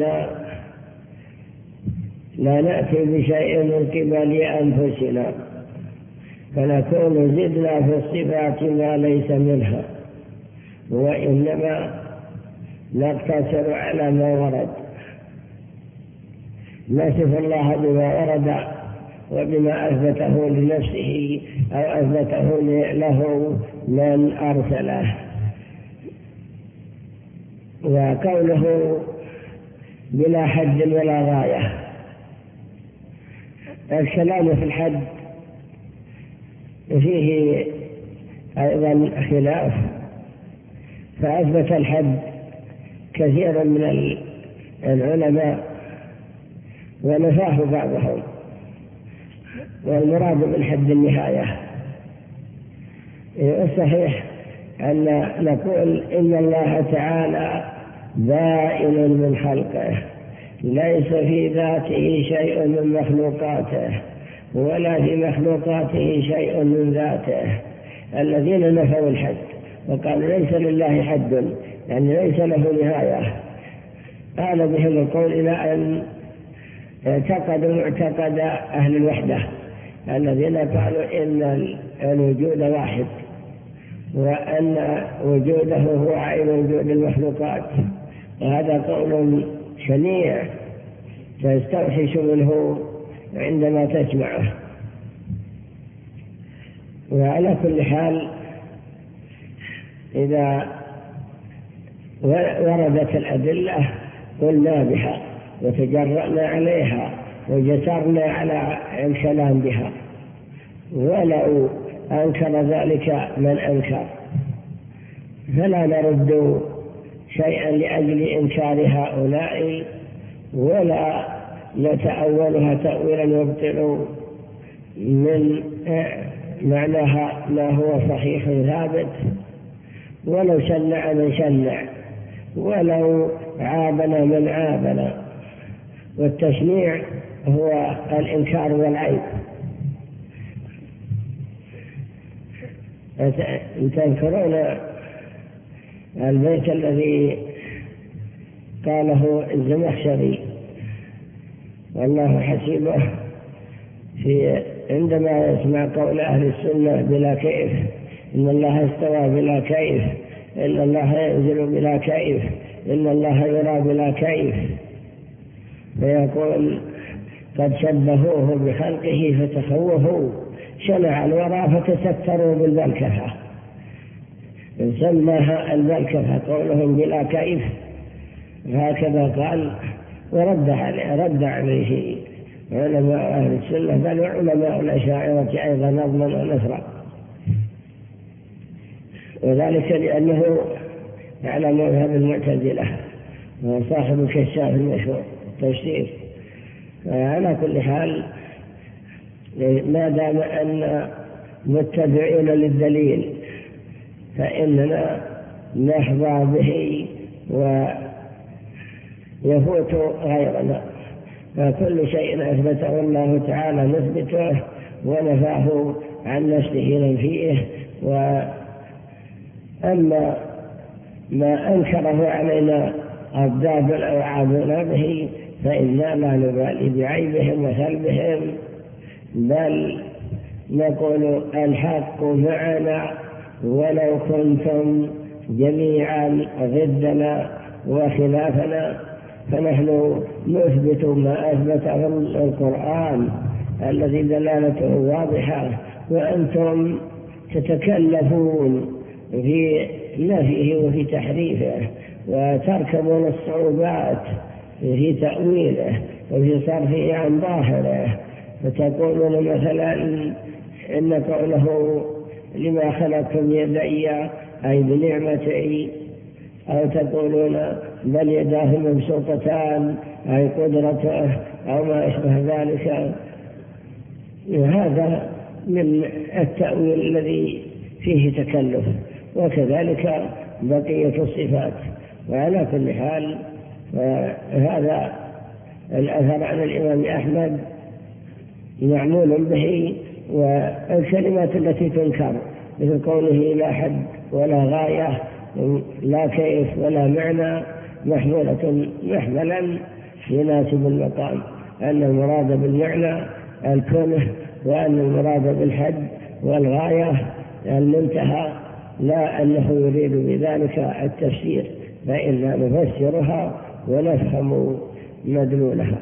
لا نأتي بشيء من قبل أنفسنا فنكون زدنا في الصفات ما ليس منها، وإنما نقتصر على ما ورد، نصف الله بما ورد وبما أثبته لنفسه أو أثبته له من أرسله. وقوله بلا حد ولا غاية، الكلام في الحد فيه أيضا خلاف، فأثبت الحد كثير من العلماء ونفاه بعضهم، والمراد بالحد النهاية. الصحيح أن نقول إن الله تعالى بائن من خلقه، ليس في ذاته شيء من مخلوقاته ولا في مخلوقاته شيء من ذاته. الذين نفوا الحد وقالوا ليس لله حد يعني ليس له نهاية، قال بهم القول إلى أن اعتقدوا معتقد أهل الوحدة الذين قالوا إن الوجود واحد وأن وجوده هو عين وجود المخلوقات، وهذا قول شنيع تستوحش منه عندما تسمعه. وعلى كل حال إذا وردت الأدلة قلنا بها وتجرأنا عليها وجسرنا على الكلام بها، ولو أنكر ذلك من أنكر فلا نرد شيئا لأجل إنكار هؤلاء ولا نتأولها تأويلا يبطل من معناها ما هو صحيح ثابت، ولو شنع من شنع ولو عابنا من عابنا. والتشنيع هو الإنكار والعيب. تذكرون البيت الذي قاله الزمخشري والله حسيبه في عندما يسمع قول أهل السنة بلا كيف، إن الله استوى بلا كيف، إن الله ينزل بلا كيف، إن الله يرى بلا كيف، فيقول قد شبهوه بخلقه فتخوفوا، شنع الورى فتستروا بالبلكفة، سماها البلكفة قولهم بلا كيف، هكذا قال ورد عليه رد عليه علماء أهل السنة بل وعلماء الأشاعرة أيضا نظما ونثرا، وذلك لأنه على مذهب المعتزلة وصاحب الكشاف المشهور تفسير. على كل حال ما دام أن متبعين للدليل فإننا نحظى به ويفوت غيرنا. فكل شيء أثبته الله تعالى نثبته، ونفاه عن نفسه ننفيه. وأما ما أنكره علينا الضاد أو عابنا به فإنا لا نبالي بعيبهم وسلبهم، بل نقول الحق معنا ولو كنتم جميعا ضدنا وخلافنا. فنحن نثبت ما أثبته القرآن الذي دلالته واضحة، وأنتم تتكلفون في نفيه وفي تحريفه، وتركبون الصعوبات في تأويله وفي صرفه عن ظاهره. فتقولون مثلا إن قوله لما خلقتم يدي أي بنعمتي، أو تقولون بل يداه مبسوطتان أي قدرته، أو ما أشبه ذلك. هذا من التأويل الذي فيه تكلف، وكذلك بقية الصفات. وعلى كل حال هذا الأثر عن الإمام أحمد معمول به. والكلمات التي تنكر مثل قوله لا حد ولا غاية لا كيف ولا معنى محمولة محملا يناسب المقام، أن المراد بالمعنى الكونه، وأن المراد بالحد والغاية المنتهى، لا أنه يريد بذلك التفسير، فإننا نفسرها ونفهم مدلولها.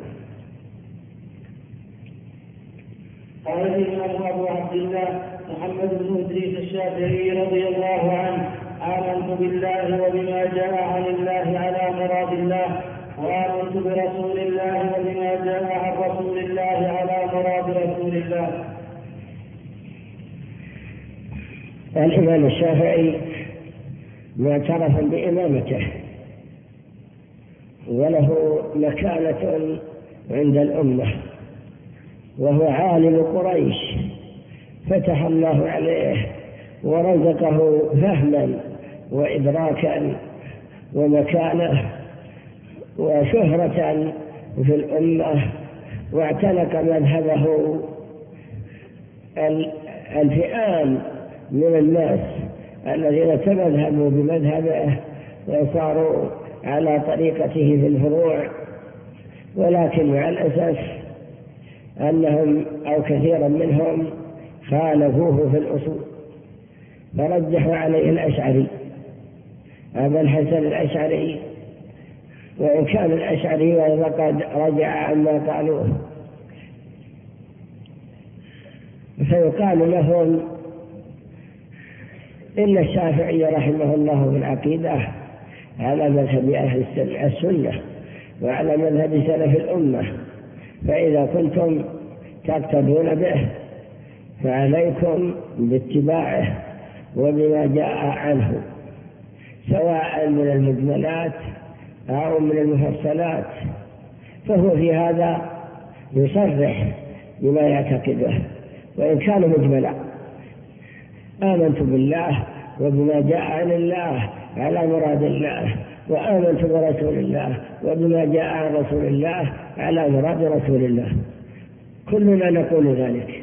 قال الإمام أبو عبد الله محمد بن إدريس الشافعي رضي الله عنه: آمنت بالله وبما جاء عن الله على مراد الله، وآمنت برسول الله وبما جاء عن رسول الله على مراد رسول الله. الإمام الشافعي معترف بإمامته وله مكانة عند الأمة، وهو عالم قريش فتح الله عليه ورزقه فهما وإدراكا ومكانة وشهرة في الأمة، واعتنق مذهبه الفئام من الناس الذين تمذهبوا بمذهبه وصاروا على طريقته في الفروع. ولكن مع الأسف أنهم أو كثيرا منهم خالفوه في الأصول، فرجحوا عليه الأشعري أبا الحسن الأشعري، وإن كان الأشعري وقد رجع عما قالوه. فيقال لهم إن الشافعي رحمه الله في العقيدة على مذهب أهل السنة وعلى مذهب سلف الأمة، فإذا كنتم تقتدون به فعليكم باتباعه وبما جاء عنه، سواء من المجملات أو من المفصلات. فهو في هذا يصرح بما يعتقده وإن كان مجملا: آمنت بالله وبما جاء عن الله على مراد الله، وآمنت برسول الله وبما جاء عن رسول الله على مراد رسول الله. كلنا نقول ذلك،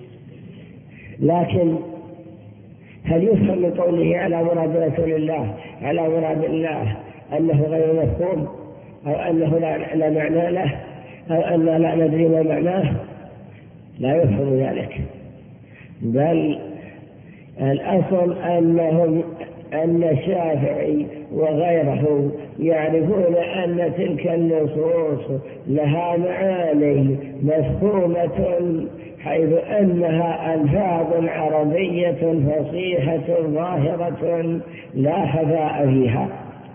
لكن هل يفهم من قوله على مراد رسول الله على مراد الله أنه غير مفهوم، أو أنه لا معنى له، أو أن لا ندري ما معناه؟ لا يفهم ذلك، بل الأصل أنهم أن الشافعي وغيره يعرفون أن تلك النصوص لها معاني مفهومة، حيث أنها ألفاظ عربية فصيحة ظاهرة لا خفاء فيها،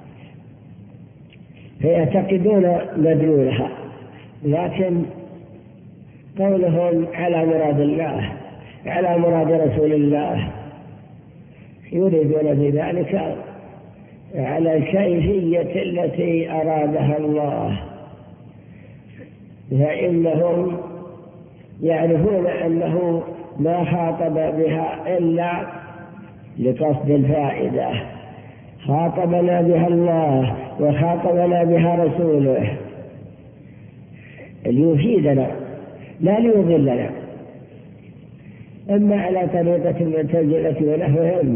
فيعتقدون مدلولها. لكن قولهم على مراد الله على مراد رسول الله يريدون بذلك على الكيفية التي أرادها الله، فإنهم يعرفون أنه ما خاطب بها إلا لقصد الفائدة، خاطبنا بها الله وخاطبنا بها رسوله ليفيدنا لا ليضلنا، أما على طريقة المعتزلة ونحوهم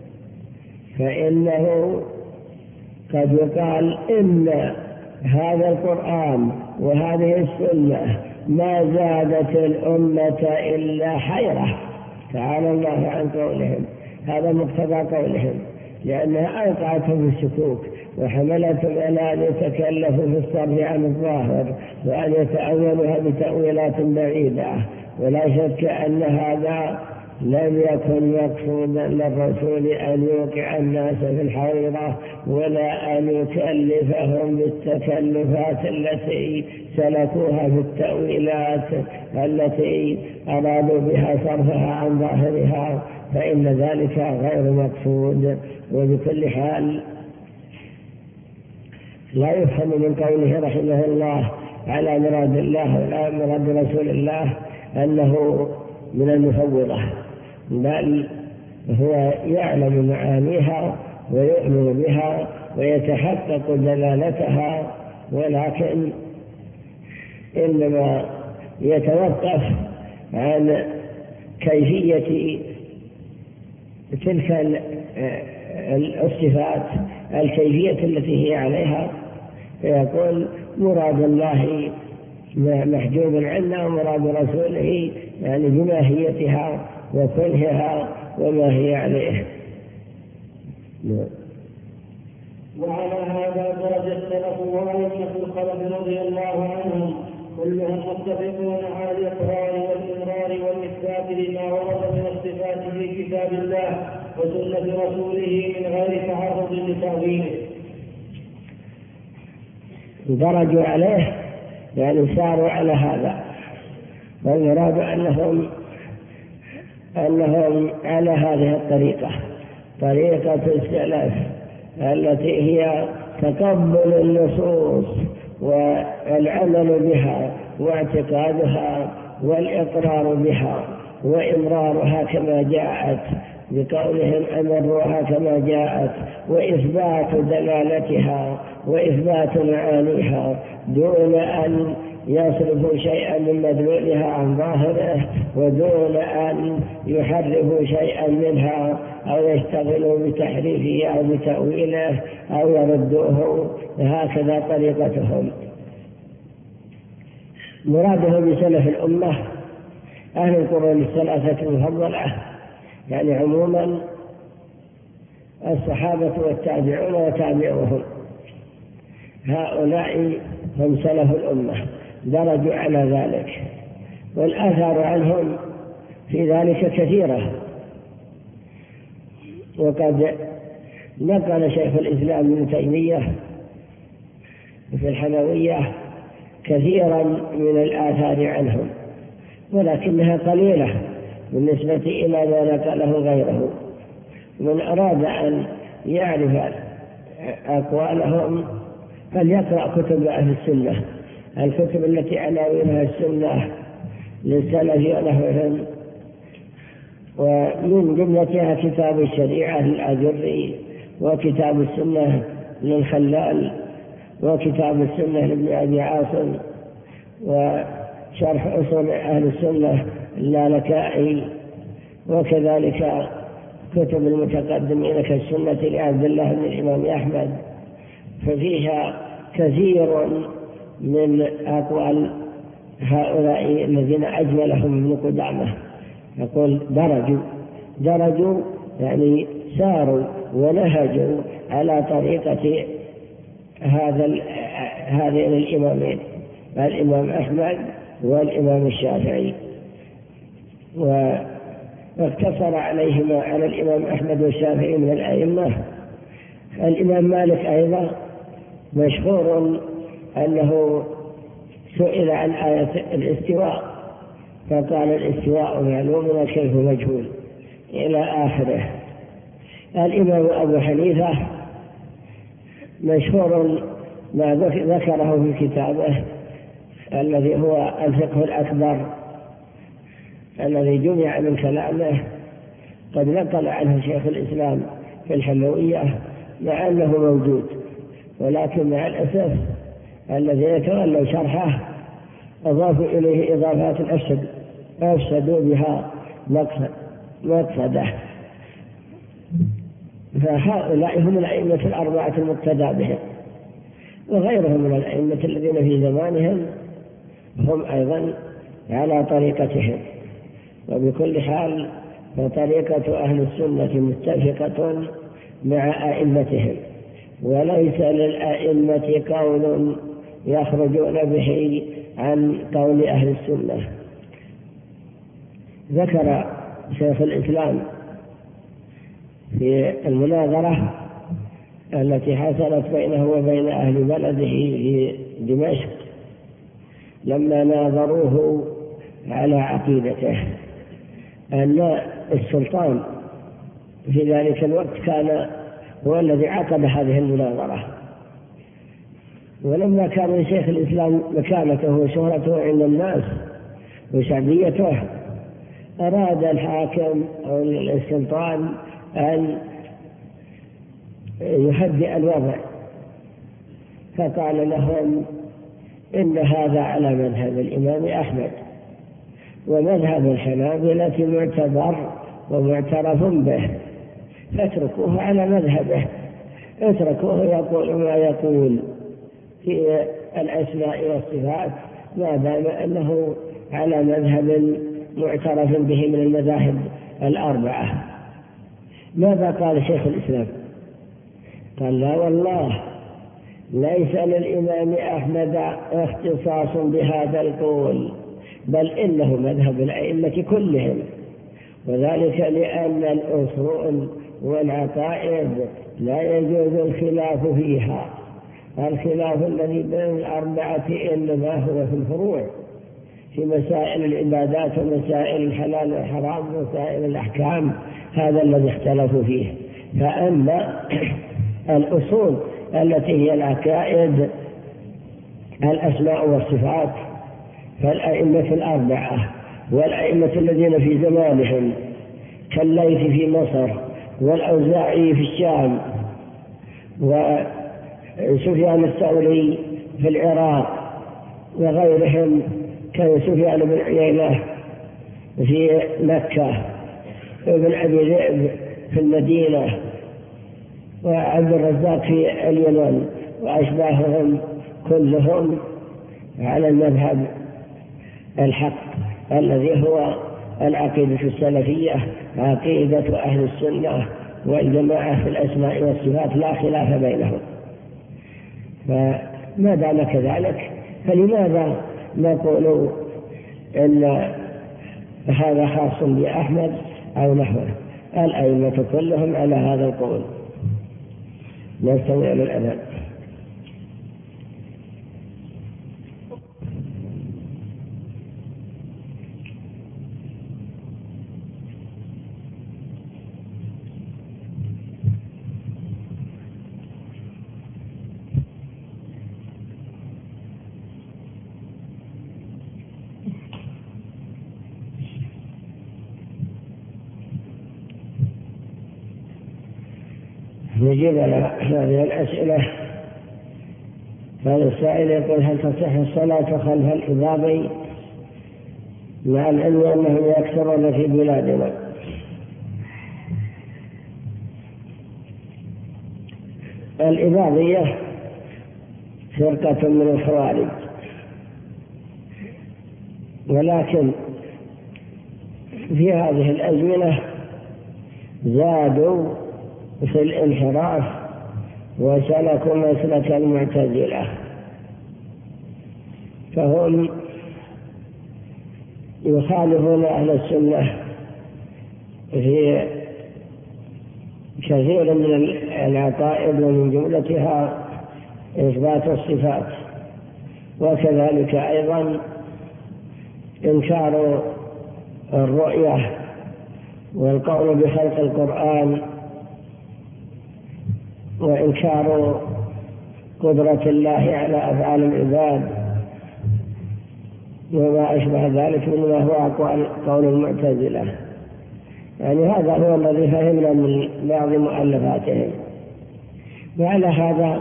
فإنه قد يقال إن هذا القرآن وهذه السنة ما زادت الأمة إلا حيرة، تعالى الله عن قولهم، هذا مقتضى قولهم، لأنها أوقعتهم في الشكوك وحملتهم على أن يتكلفوا في الصرف عن الظاهر وأن يتأولها بتأويلات بعيدة. ولا شك أن هذا لم يكن مقصودا للرسول أن يوقع الناس في الحيرة ولا أن يكلفهم بالتكلفات التي سلكوها في التأويلات التي أرادوا بها صرفها عن ظاهرها، فإن ذلك غير مقصود. وبكل حال لا يفهم من قوله رحمه الله على مراد الله ولا مراد رسول الله أنه من المفوضة، بل هو يعلم معانيها ويؤمن بها ويتحقق دلالتها، ولكن إنما يتوقف عن كيفية تلك الصفات الكيفية التي هي عليها، فيقول مراد الله محجوب عنا ومراد رسوله يعني بماهيتها وكلها وما هي عليه. وعلى هذا درج السلف وأئمة الخلف رضي الله عنهم كلهم متفقون على الإقرار والإمرار والإثبات لما ورد من الصفات في كتاب الله وسنة رسوله من غير تعرض لتأويله. درجوا عليه يعني ساروا على هذا، والمراد أنهم أنهم على هذه الطريقة، طريقة السلف التي هي تقبل النصوص والعمل بها واعتقادها والإقرار بها وإمرارها كما جاءت بقولهم أمروها كما جاءت، وإثبات دلالتها وإثبات معانيها دون أن يصرفوا شيئا من مدلولها عن ظاهره ودون أن يحرفوا شيئا منها أو يشتغلوا بتحريفه أو بتأويله أو يردوه، هكذا طريقتهم. مراده بسلف الأمة أهل القرون الثلاثة المفضلة، يعني عموما الصحابة والتابعون وتابعوهم، هؤلاء هم سلف الأمة، درجوا على ذلك، والآثار عنهم في ذلك كثيرة. وقد نقل شيخ الإسلام ابن تيمية في الحموية كثيرا من الآثار عنهم، ولكنها قليلة بالنسبة إلى ما نقله غيره. من أراد أن يعرف أقوالهم فليقرأ كتب أهل السنة، الكتب التي عناوينها السنة للسلف ونحوهم، ومن جملتها كتاب الشريعة للآجري، وكتاب السنة للخلال، وكتاب السنة لابن أبي عاصم، وشرح أصول أهل السنة اللالكائي، وكذلك كتب المتقدمين كالسنة لعبد الله بن الإمام أحمد، ففيها كثير من أقوال هؤلاء الذين أجملهم ابن قدامة. يقول درجوا درجوا يعني ساروا ونهجوا على طريقة هذا هذين الإمامين، الإمام أحمد والإمام الشافعي، واقتصر عليهما على الإمام أحمد والشافعي من الأئمة. الإمام مالك أيضا مشهور أنه سئل عن آية الاستواء فقال الاستواء معلوم والكيف مجهول إلى آخره. الإمام أبو حنيفة مشهور ما ذكره في كتابه الذي هو الفقه الأكبر الذي جمع من كلامه، قد نقل عنه شيخ الإسلام في الحموية مع أنه موجود، ولكن مع الأسف الذين يتولوا شرحه أضافوا إليه إضافات أفسد أفسدوا بها مقصده. فهؤلاء هم الأئمة الأربعة المقتدى بهم، وغيرهم من الأئمة الذين في زمانهم هم أيضا على طريقتهم. وبكل حال فطريقة أهل السنة متفقة مع أئمتهم، وليس للأئمة قول يخرجون به عن قول أهل السنة. ذكر شيخ الإسلام في المناظرة التي حصلت بينه وبين أهل بلده في دمشق لما ناظروه على عقيدته، أن السلطان في ذلك الوقت كان هو الذي عقد هذه المناظرة، ولما كان شيخ الإسلام مكانته وشهرته عند الناس وشعبيته، أراد الحاكم أو السلطان أن يهدئ الوضع، فقال لهم إن هذا على مذهب الإمام أحمد، ومذهب الحنابلة معتبر ومعترف به، فاتركوه على مذهبه، اتركوه يقول ما يقول في الأسماء والصفات ما دام أنه على مذهب معترف به من المذاهب الأربعة. ماذا قال شيخ الإسلام؟ قال لا والله ليس للإمام أحمد اختصاص بهذا القول، بل إنه مذهب الأئمة كلهم، وذلك لأن الأصول والعقائد لا يجوز الخلاف فيها. الخلاف الذي بين الأربعة إنما هو في الفروع، في مسائل العبادات ومسائل الحلال والحرام ومسائل الأحكام، هذا الذي اختلفوا فيه. فأما الأصول التي هي العقائد الأسماء والصفات فالأئمة الأربعة والأئمة الذين في زمانهم كالليث في مصر والأوزاعي في الشام وسفيان الثوري في العراق وغيرهم كسفيان بن عيينة في مكة وابن أبي ذئب في المدينة وعبد الرزاق في اليمن وأشباههم كلهم على المذهب الحق الذي هو العقيدة السلفية، عقيدة أهل السنة والجماعة في الأسماء والصفات لا خلاف بينهم. فما دام كذلك فلماذا نقول إن هذا خاص بأحمد أو نحوه؟ الأئمة كلهم على هذا القول. نستمع للأذان. نجيب على هذه الأسئلة. هذا السائل يقول: هل تصح الصلاة خلف الإضابي مع العلم أنهم يكثرون في بلادنا؟ الإضابية فرقة من الخوارج، ولكن في هذه الأزمنة زادوا في الانحراف وسلكوا مسلك المعتزلة، فهم يخالفون أهل السنة في كثير من العقائد ومن جملتها إثبات الصفات، وكذلك أيضا إنكار الرؤية والقول بخلق القرآن وإنكار قدرة الله على أفعال العباد وما أشبه ذلك مما هو أقوال قول المعتزلة. يعني هذا هو الذي فهمنا من بعض مؤلفاتهم. وعلى هذا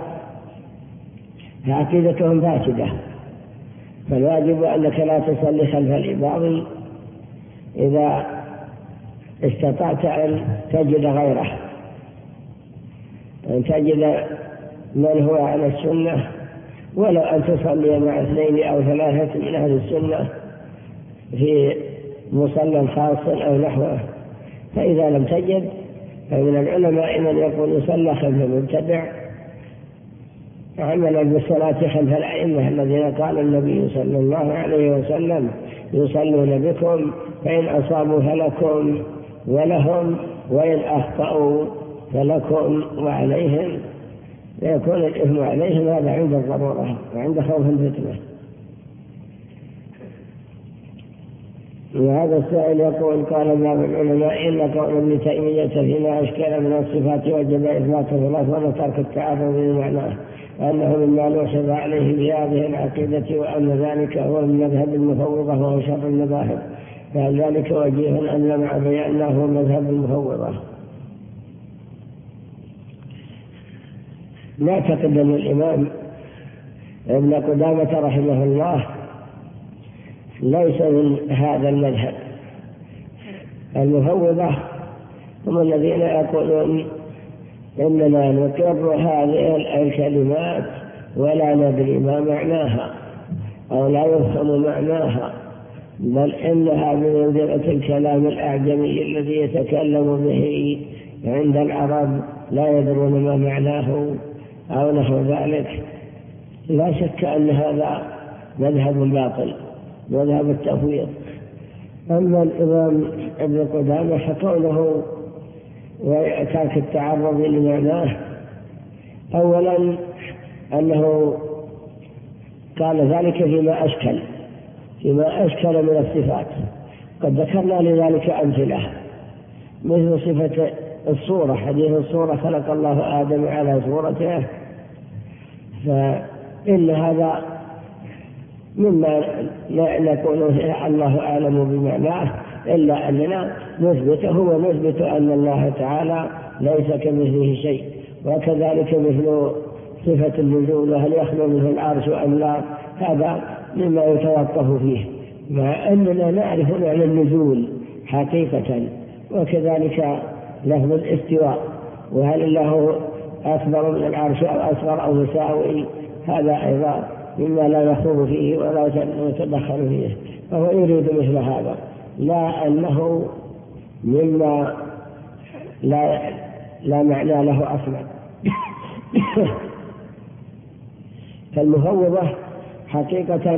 عقيدتهم فاسدة. فالواجب أنك لا تصلي خلف الإمام إذا استطعت أن تجد غيره، أن تجد من هو على السنة، ولو أن تصلي مع اثنين أو ثلاثة من أهل السنة في مصلى خاص أو نحوه. فإذا لم تجد، فمن العلماء من يقول يصلى خلف المبتدع عملا بالصلاة خلف الأئمة الذين قال النبي صلى الله عليه وسلم يصلون بكم فإن أصابوا فلكم ولهم وإن أخطأوا فلكم وعليهم، فيكون الإثم عليهم. هذا عند الضرورة وعند خوف الفتنة. وهذا السائل يقول قال بعض العلماء إن قول ابن تيمية فيما أشكل من الصفات وجب إثبات ثلاث وترك التعرض لمعناه، وأنه مما نوصف عليه بهذه العقيدة، وأن ذلك هو من مذهب المفوضة وهو شر المذاهب، فهل ذلك وجيه أن مع بأنه مذهب المفوضة؟ لا تقدم الإمام ابن قدامة رحمه الله ليس من هذا المذهب. المفوضة هم الذين يقولون إننا نقر هذه الكلمات ولا ندري ما معناها أو لا يفهم معناها، بل إنها بمنزلة الكلام الأعجمي الذي يتكلم به عند العرب لا يدرون ما معناه أو نحو ذلك. لا شك أن هذا مذهب باطل، مذهب التفويض. أما الإمام ابن قدامة فقوله وترك التعرض لمعناه، أولا أنه قال ذلك فيما أشكل فيما أشكل من الصفات. قد ذكرنا لذلك أمثلة مثل صفة الصورة، حديث الصورة خلق الله آدم على صورته، فإن هذا مما نقول الله أعلم بمعناه، إلا أننا نثبته ونثبت أن الله تعالى ليس كمثله شيء. وكذلك مثل صفة النزول، هل يخلو منه العرش أم لا، هذا مما يتوقف فيه، مع أننا نعرف معنى النزول حقيقة. وكذلك لفظ الاستواء، وهل الله أكبر من العرش أو أصغر أو مساوي، هذا أيضا مما لا يخوض فيه ولا يتدخل فيه. فهو يريد مثل هذا، لا أنه مما لا, لا معنى له أصلا. فالمفوضة حقيقة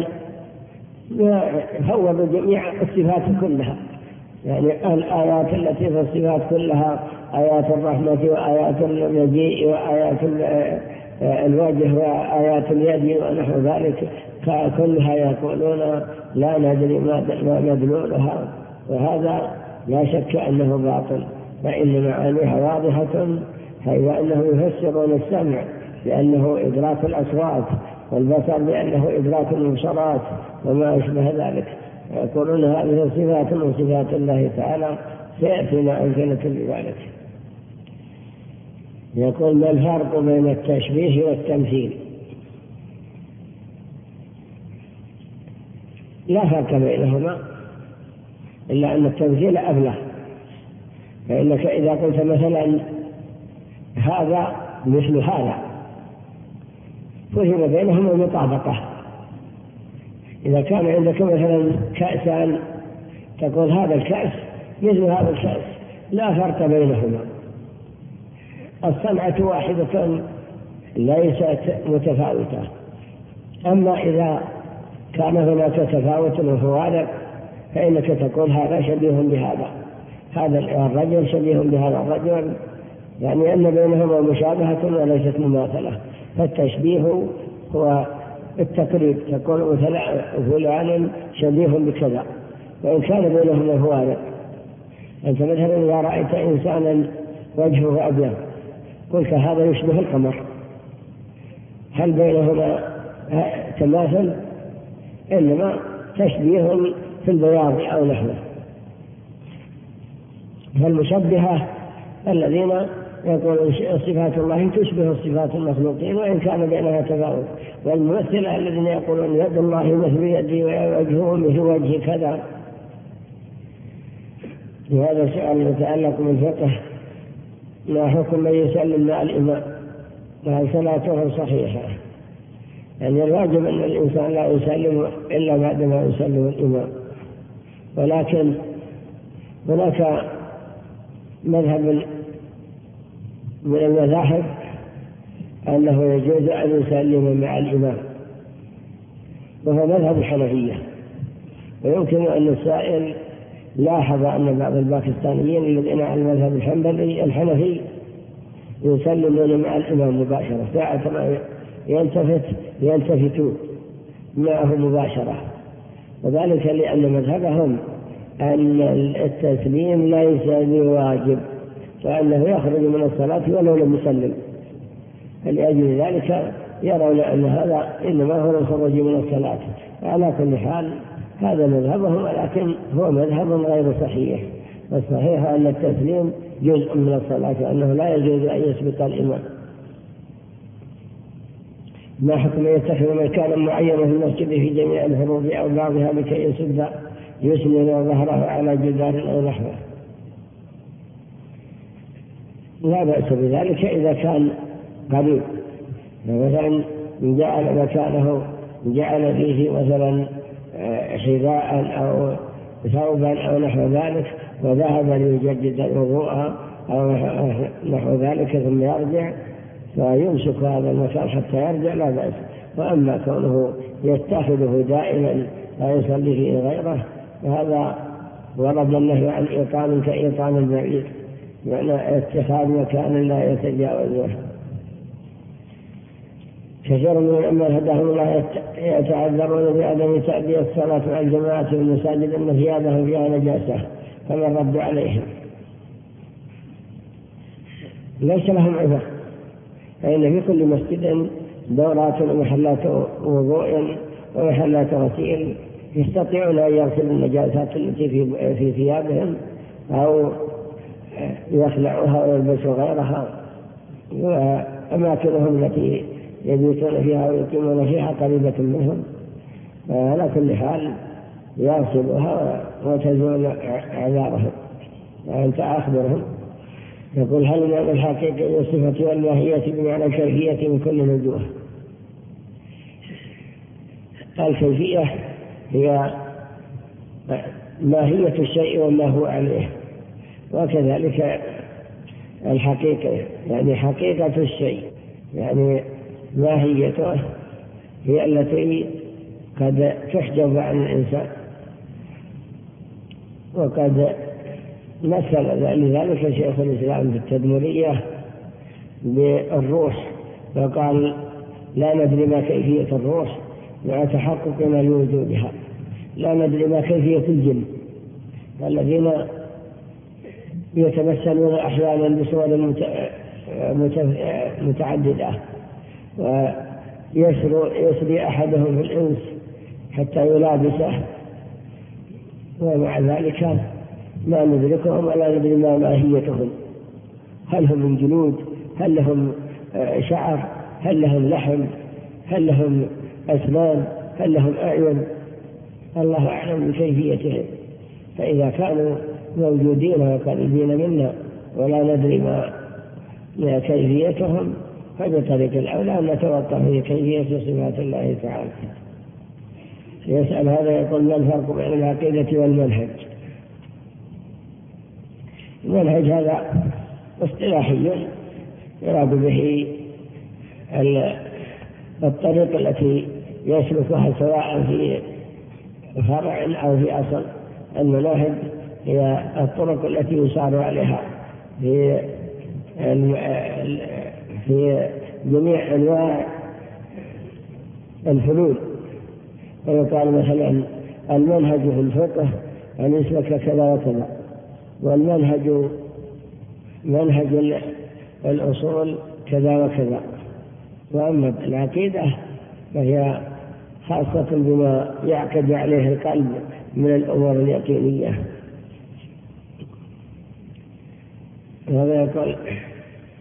فوضوا جميع الصفات كلها، يعني الآيات التي في الصفات كلها، آيات الرحمة وآيات المجيء وآيات الوجه وآيات اليد ونحو ذلك، كلها يقولون لا ندري ما مدلولها، وهذا لا شك أنه باطل، فإن معانيها واضحة، حيث أنه يفسرون السمع لأنه إدراك الأصوات، والبصر لأنه إدراك المبصرات وما أشبه ذلك. يقولون هذه صفات من صفات الله تعالى، سيأتينا أمثلة لذلك. يقول ما الفرق بين التشبيه والتمثيل؟ لا فرق بينهما، إلا أن التمثيل أبلغ. فإنك إذا قلت مثلا هذا مثل هذا، فهم بينهما مطابقة. إذا كان عندك مثلا كأسان، تقول هذا الكأس مثل هذا الكأس، لا فرق بينهما، الصنعة واحدة ليست متفاوتة. أما إذا كان هناك تفاوت وفوارق، فإنك تقول هذا شبيه بهذا، هذا الرجل شبيه بهذا الرجل، يعني أن بينهما مشابهة وليست مماثلة. فالتشبيه هو التقريب، تقول فلان شبيه بكذا، وإن كان بينهما فوارق. أنت مثلا إذا رأيت إنسانا وجهه أبيض قلت هذا يشبه القمر، هل بينهما تماثل؟ إنما تشبيه في البياض أو نحوه. فالمشبهة الذين يقول صفات الله تشبه صفات المخلوقين وإن كان بينها تفاوت. والممثلة الذين يقولون يد الله مثل يدي ووجهه مثل وجه كذا. وهذا سؤال يتعلق بالفقه: ما حكم من يسلم مع الإمام وهل صلاته صحيحة؟ يعني الواجب أن الإنسان لا يسلم إلا بعدما يسلم الإمام، ولكن هناك مذهب من المذاهب أنه يجوز أن يسلم مع الإمام، وهو مذهب الحنفية. ويمكن أن السائل لاحظ أن بعض الباكستانيين الذين على المذهب الحنبلي الحنفي يسلمون مع الإمام مباشرة، ساعة ما يلتفت يلتفتون معه مباشرة، وذلك لأن مذهبهم أن التسليم ليس بواجب، وأنه يخرج من الصلاة ولو لم يسلم. فلأجل ذلك يرون أن هذا إنما هو الخروج من الصلاة. على كل حال هذا مذهبهم، ولكن هو مذهب غير صحيح. والصحيح أن التسليم جزء من الصلاة، وأنه لا يجوز أن يسبق الإمام. ما حكم يتخذ مكانا معينا في المسجد في جميع الحروف أو بعضها لكي يسد يسند ظهره على جدار أو نحوه؟ لا بأس بذلك إذا كان قريب. مثلا جعل مكانه جعل فيه مثلا حذاء أو ثوبا أو نحو ذلك، وذهب ليجدد الوضوء أو نحو ذلك ثم يرجع، فيمسك هذا المكان حتى يرجع لا بأس. وأما كونه يتخذه دائما لا يصلي فيه غيره، وهذا ورد النهي عن إيطان كإيطان البعيد، يعني اتخاذ مكان لا يتجاوزه. كثير من الأمة هداهم الله يتعذرون بعدم تأدية الصلاة مع الجماعة في المساجد أن ثيابهم فيها نجاسة، فما الرد عليهم؟ ليس لهم عذر، فإن في كل مسجد دورات ومحلات وضوء ومحلات غسيل، يستطيعون أن يغسلوا النجاسات التي في ثيابهم أو يخلعوها ويلبسوا غيرها. وأماكنهم التي يبيتون فيها ويقيمون فيها قريبة منهم، على كل حال يغسلوها وتزول أعذارهم. وأنت أخبرهم. يقول: هل من الحقيقة والصفة والماهية بمعنى الكيفية من كل الوجوه؟ الكيفية هي ماهية الشيء وما هو عليه، وكذلك الحقيقة يعني حقيقة الشيء، يعني ماهيته هي التي قد تحجب عن الإنسان. وقد مثل لذلك شيخ الإسلام في التدمرية بالروح، وقال: لا ندري ما كيفية الروح مع تحققنا لوجودها، لا ندري ما كيفية الجن الذين يتمثلون أحيانا بصور متعددة، ويسري أحدهم في الإنس حتى يلابسه، ومع ذلك ما ندركهم ولا ندري ما ماهيتهم. هل هم من جلود؟ هل لهم شعر؟ هل لهم لحم؟ هل لهم أسنان؟ هل لهم أعين؟ الله أعلم بكيفيتهم. فإذا كانوا موجودين وقريبين منا ولا ندري ما كيفيتهم، فبطريق الأولى أن نتوقف في كيفية صفات الله تعالى. يسأل هذا يقول: ما الفرق بين العقيدة والمنهج؟ المنهج هذا اصطلاحي يراد به الطريق التي يسلكها سواء في فرع أو في أصل. المناهج هي الطرق التي يسار عليها في في جميع أنواع الفنون. ويقال مثلا المنهج في الفقه أن يسلك كذا وكذا، والمنهج منهج الأصول كذا وكذا. وأما العقيدة فهي خاصة بما يعقد عليه القلب من الأمور اليقينية. هذا يقول: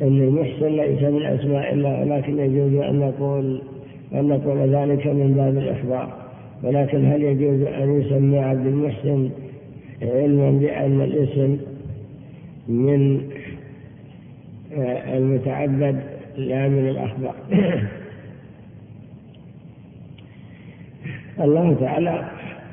أن المحسن ليس من أسماء الله، ولكن يجوز أن نقول أن نقول ذلك من باب الإخبار. ولكن هل يجوز أن يسمى عبد المحسن علما بأن الاسم من المتعبد لا من الأخبار؟ الله تعالى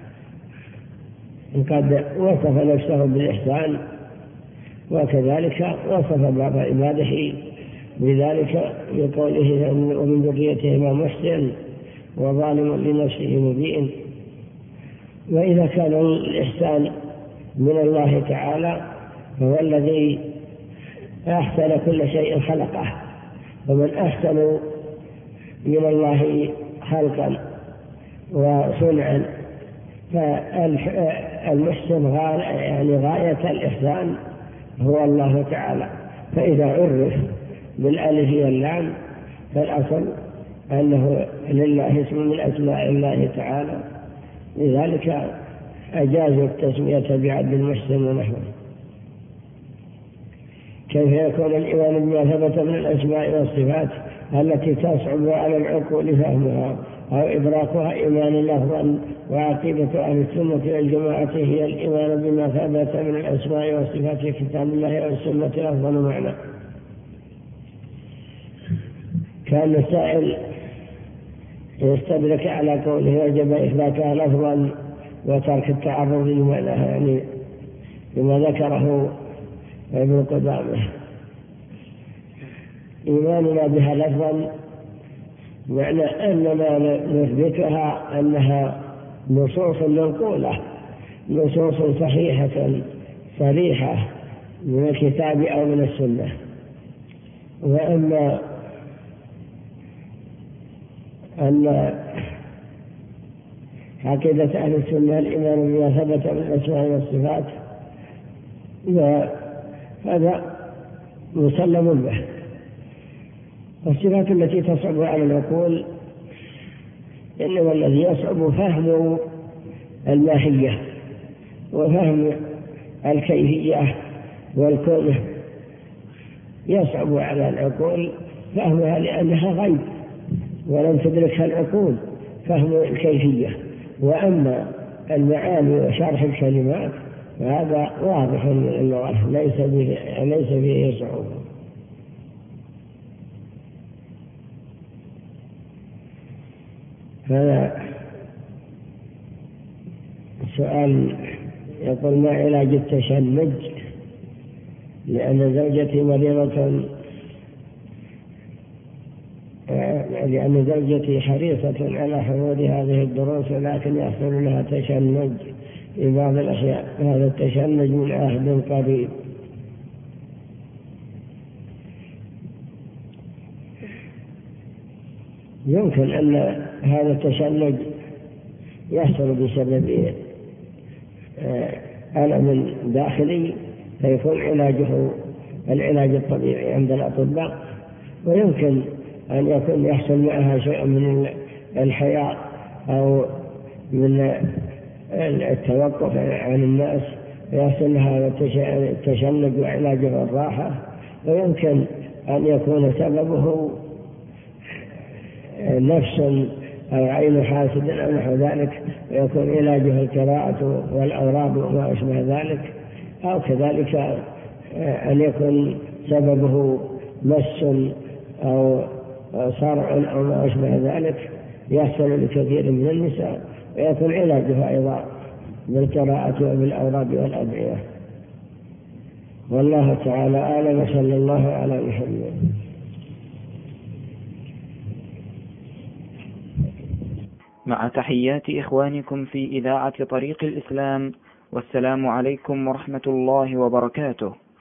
قد وصف نفسه بالإحسان، وكذلك وصف بعض عباده بذلك بقوله ومن ذريتهما محسن وظالم لنفسه مبين. وإذا كان الإحسان من الله تعالى فهو الذي أحسن كل شيء خلقه، ومن أحسن من الله خلقا وصنعا، فالمحسن يعني غاية الإحسان هو الله تعالى. فإذا عرف بالألف واللام فالأصل أنه لله اسم من أسماء الله تعالى، لذلك أجازوا التسمية بعبد المحسن ونحوه. كيف يكون الإيمان بما ثبت من الأسماء والصفات التي تصعب على العقول فهمها أو إدراكها إيمان لفظا؟ وعقيدة أهل السنة والجماعة هي الإيمان بما ثبت من الأسماء والصفات في كتاب الله والسنة أفضل معنى. كان السائل يستدرك على قوله وجب إثباتها لفظا وترك التعرض لمعناها، يعني لما ذكره ابن قدامة. إيماننا بها لفظا معنى أننا نثبتها أنها نصوص منقولة، نصوص صحيحة صريحة من الكتاب أو من السنة. وأما أن عقيدة أهل السنة الإيمان بما ثبت من الأسماء والصفات هذا مسلم به. والصفات التي تصعب على العقول إنما الذي يصعب فهم الماهية وفهم الكيفية والكون، يصعب على العقول فهمها لأنها غيب ولم تدركها العقول فهم الكيفية. وأما المعاني وشرح الكلمات فهذا واضح من اللغة ليس فيه ليس فيه صعوبة. هذا السؤال يقول ما علاج التشنج لأن زوجتي مريضة لأن زوجتي حريصة على حضور هذه الدروس ولكن يحصل لها تشنج في بعض الأحيان. هذا التشنج من عهد قريب. يمكن أن هذا التشنج يحصل بسبب ألم داخلي فيكون علاجه العلاج الطبيعي عند الأطباء، ويمكن أن يكون يحصل معها شيء من الحياء أو من التوقف عن الناس يحصل لها التشنج وعلاجه الراحة. ويمكن أن يكون سببه نفس أو عين حاسد أو نحو ذلك ويكون علاجه القراءة والأوراد وما أشبه ذلك، أو كذلك أن يكون سببه مس أو صرع أو ما أشبه ذلك يحصل لكثير من النساء، ويكون علاجها أيضا بالقراءة وبالأوراد والأدعية. والله تعالى أعلم. صلى الله على محمد. مع تحيات إخوانكم في إذاعة طريق الإسلام، والسلام عليكم ورحمة الله وبركاته.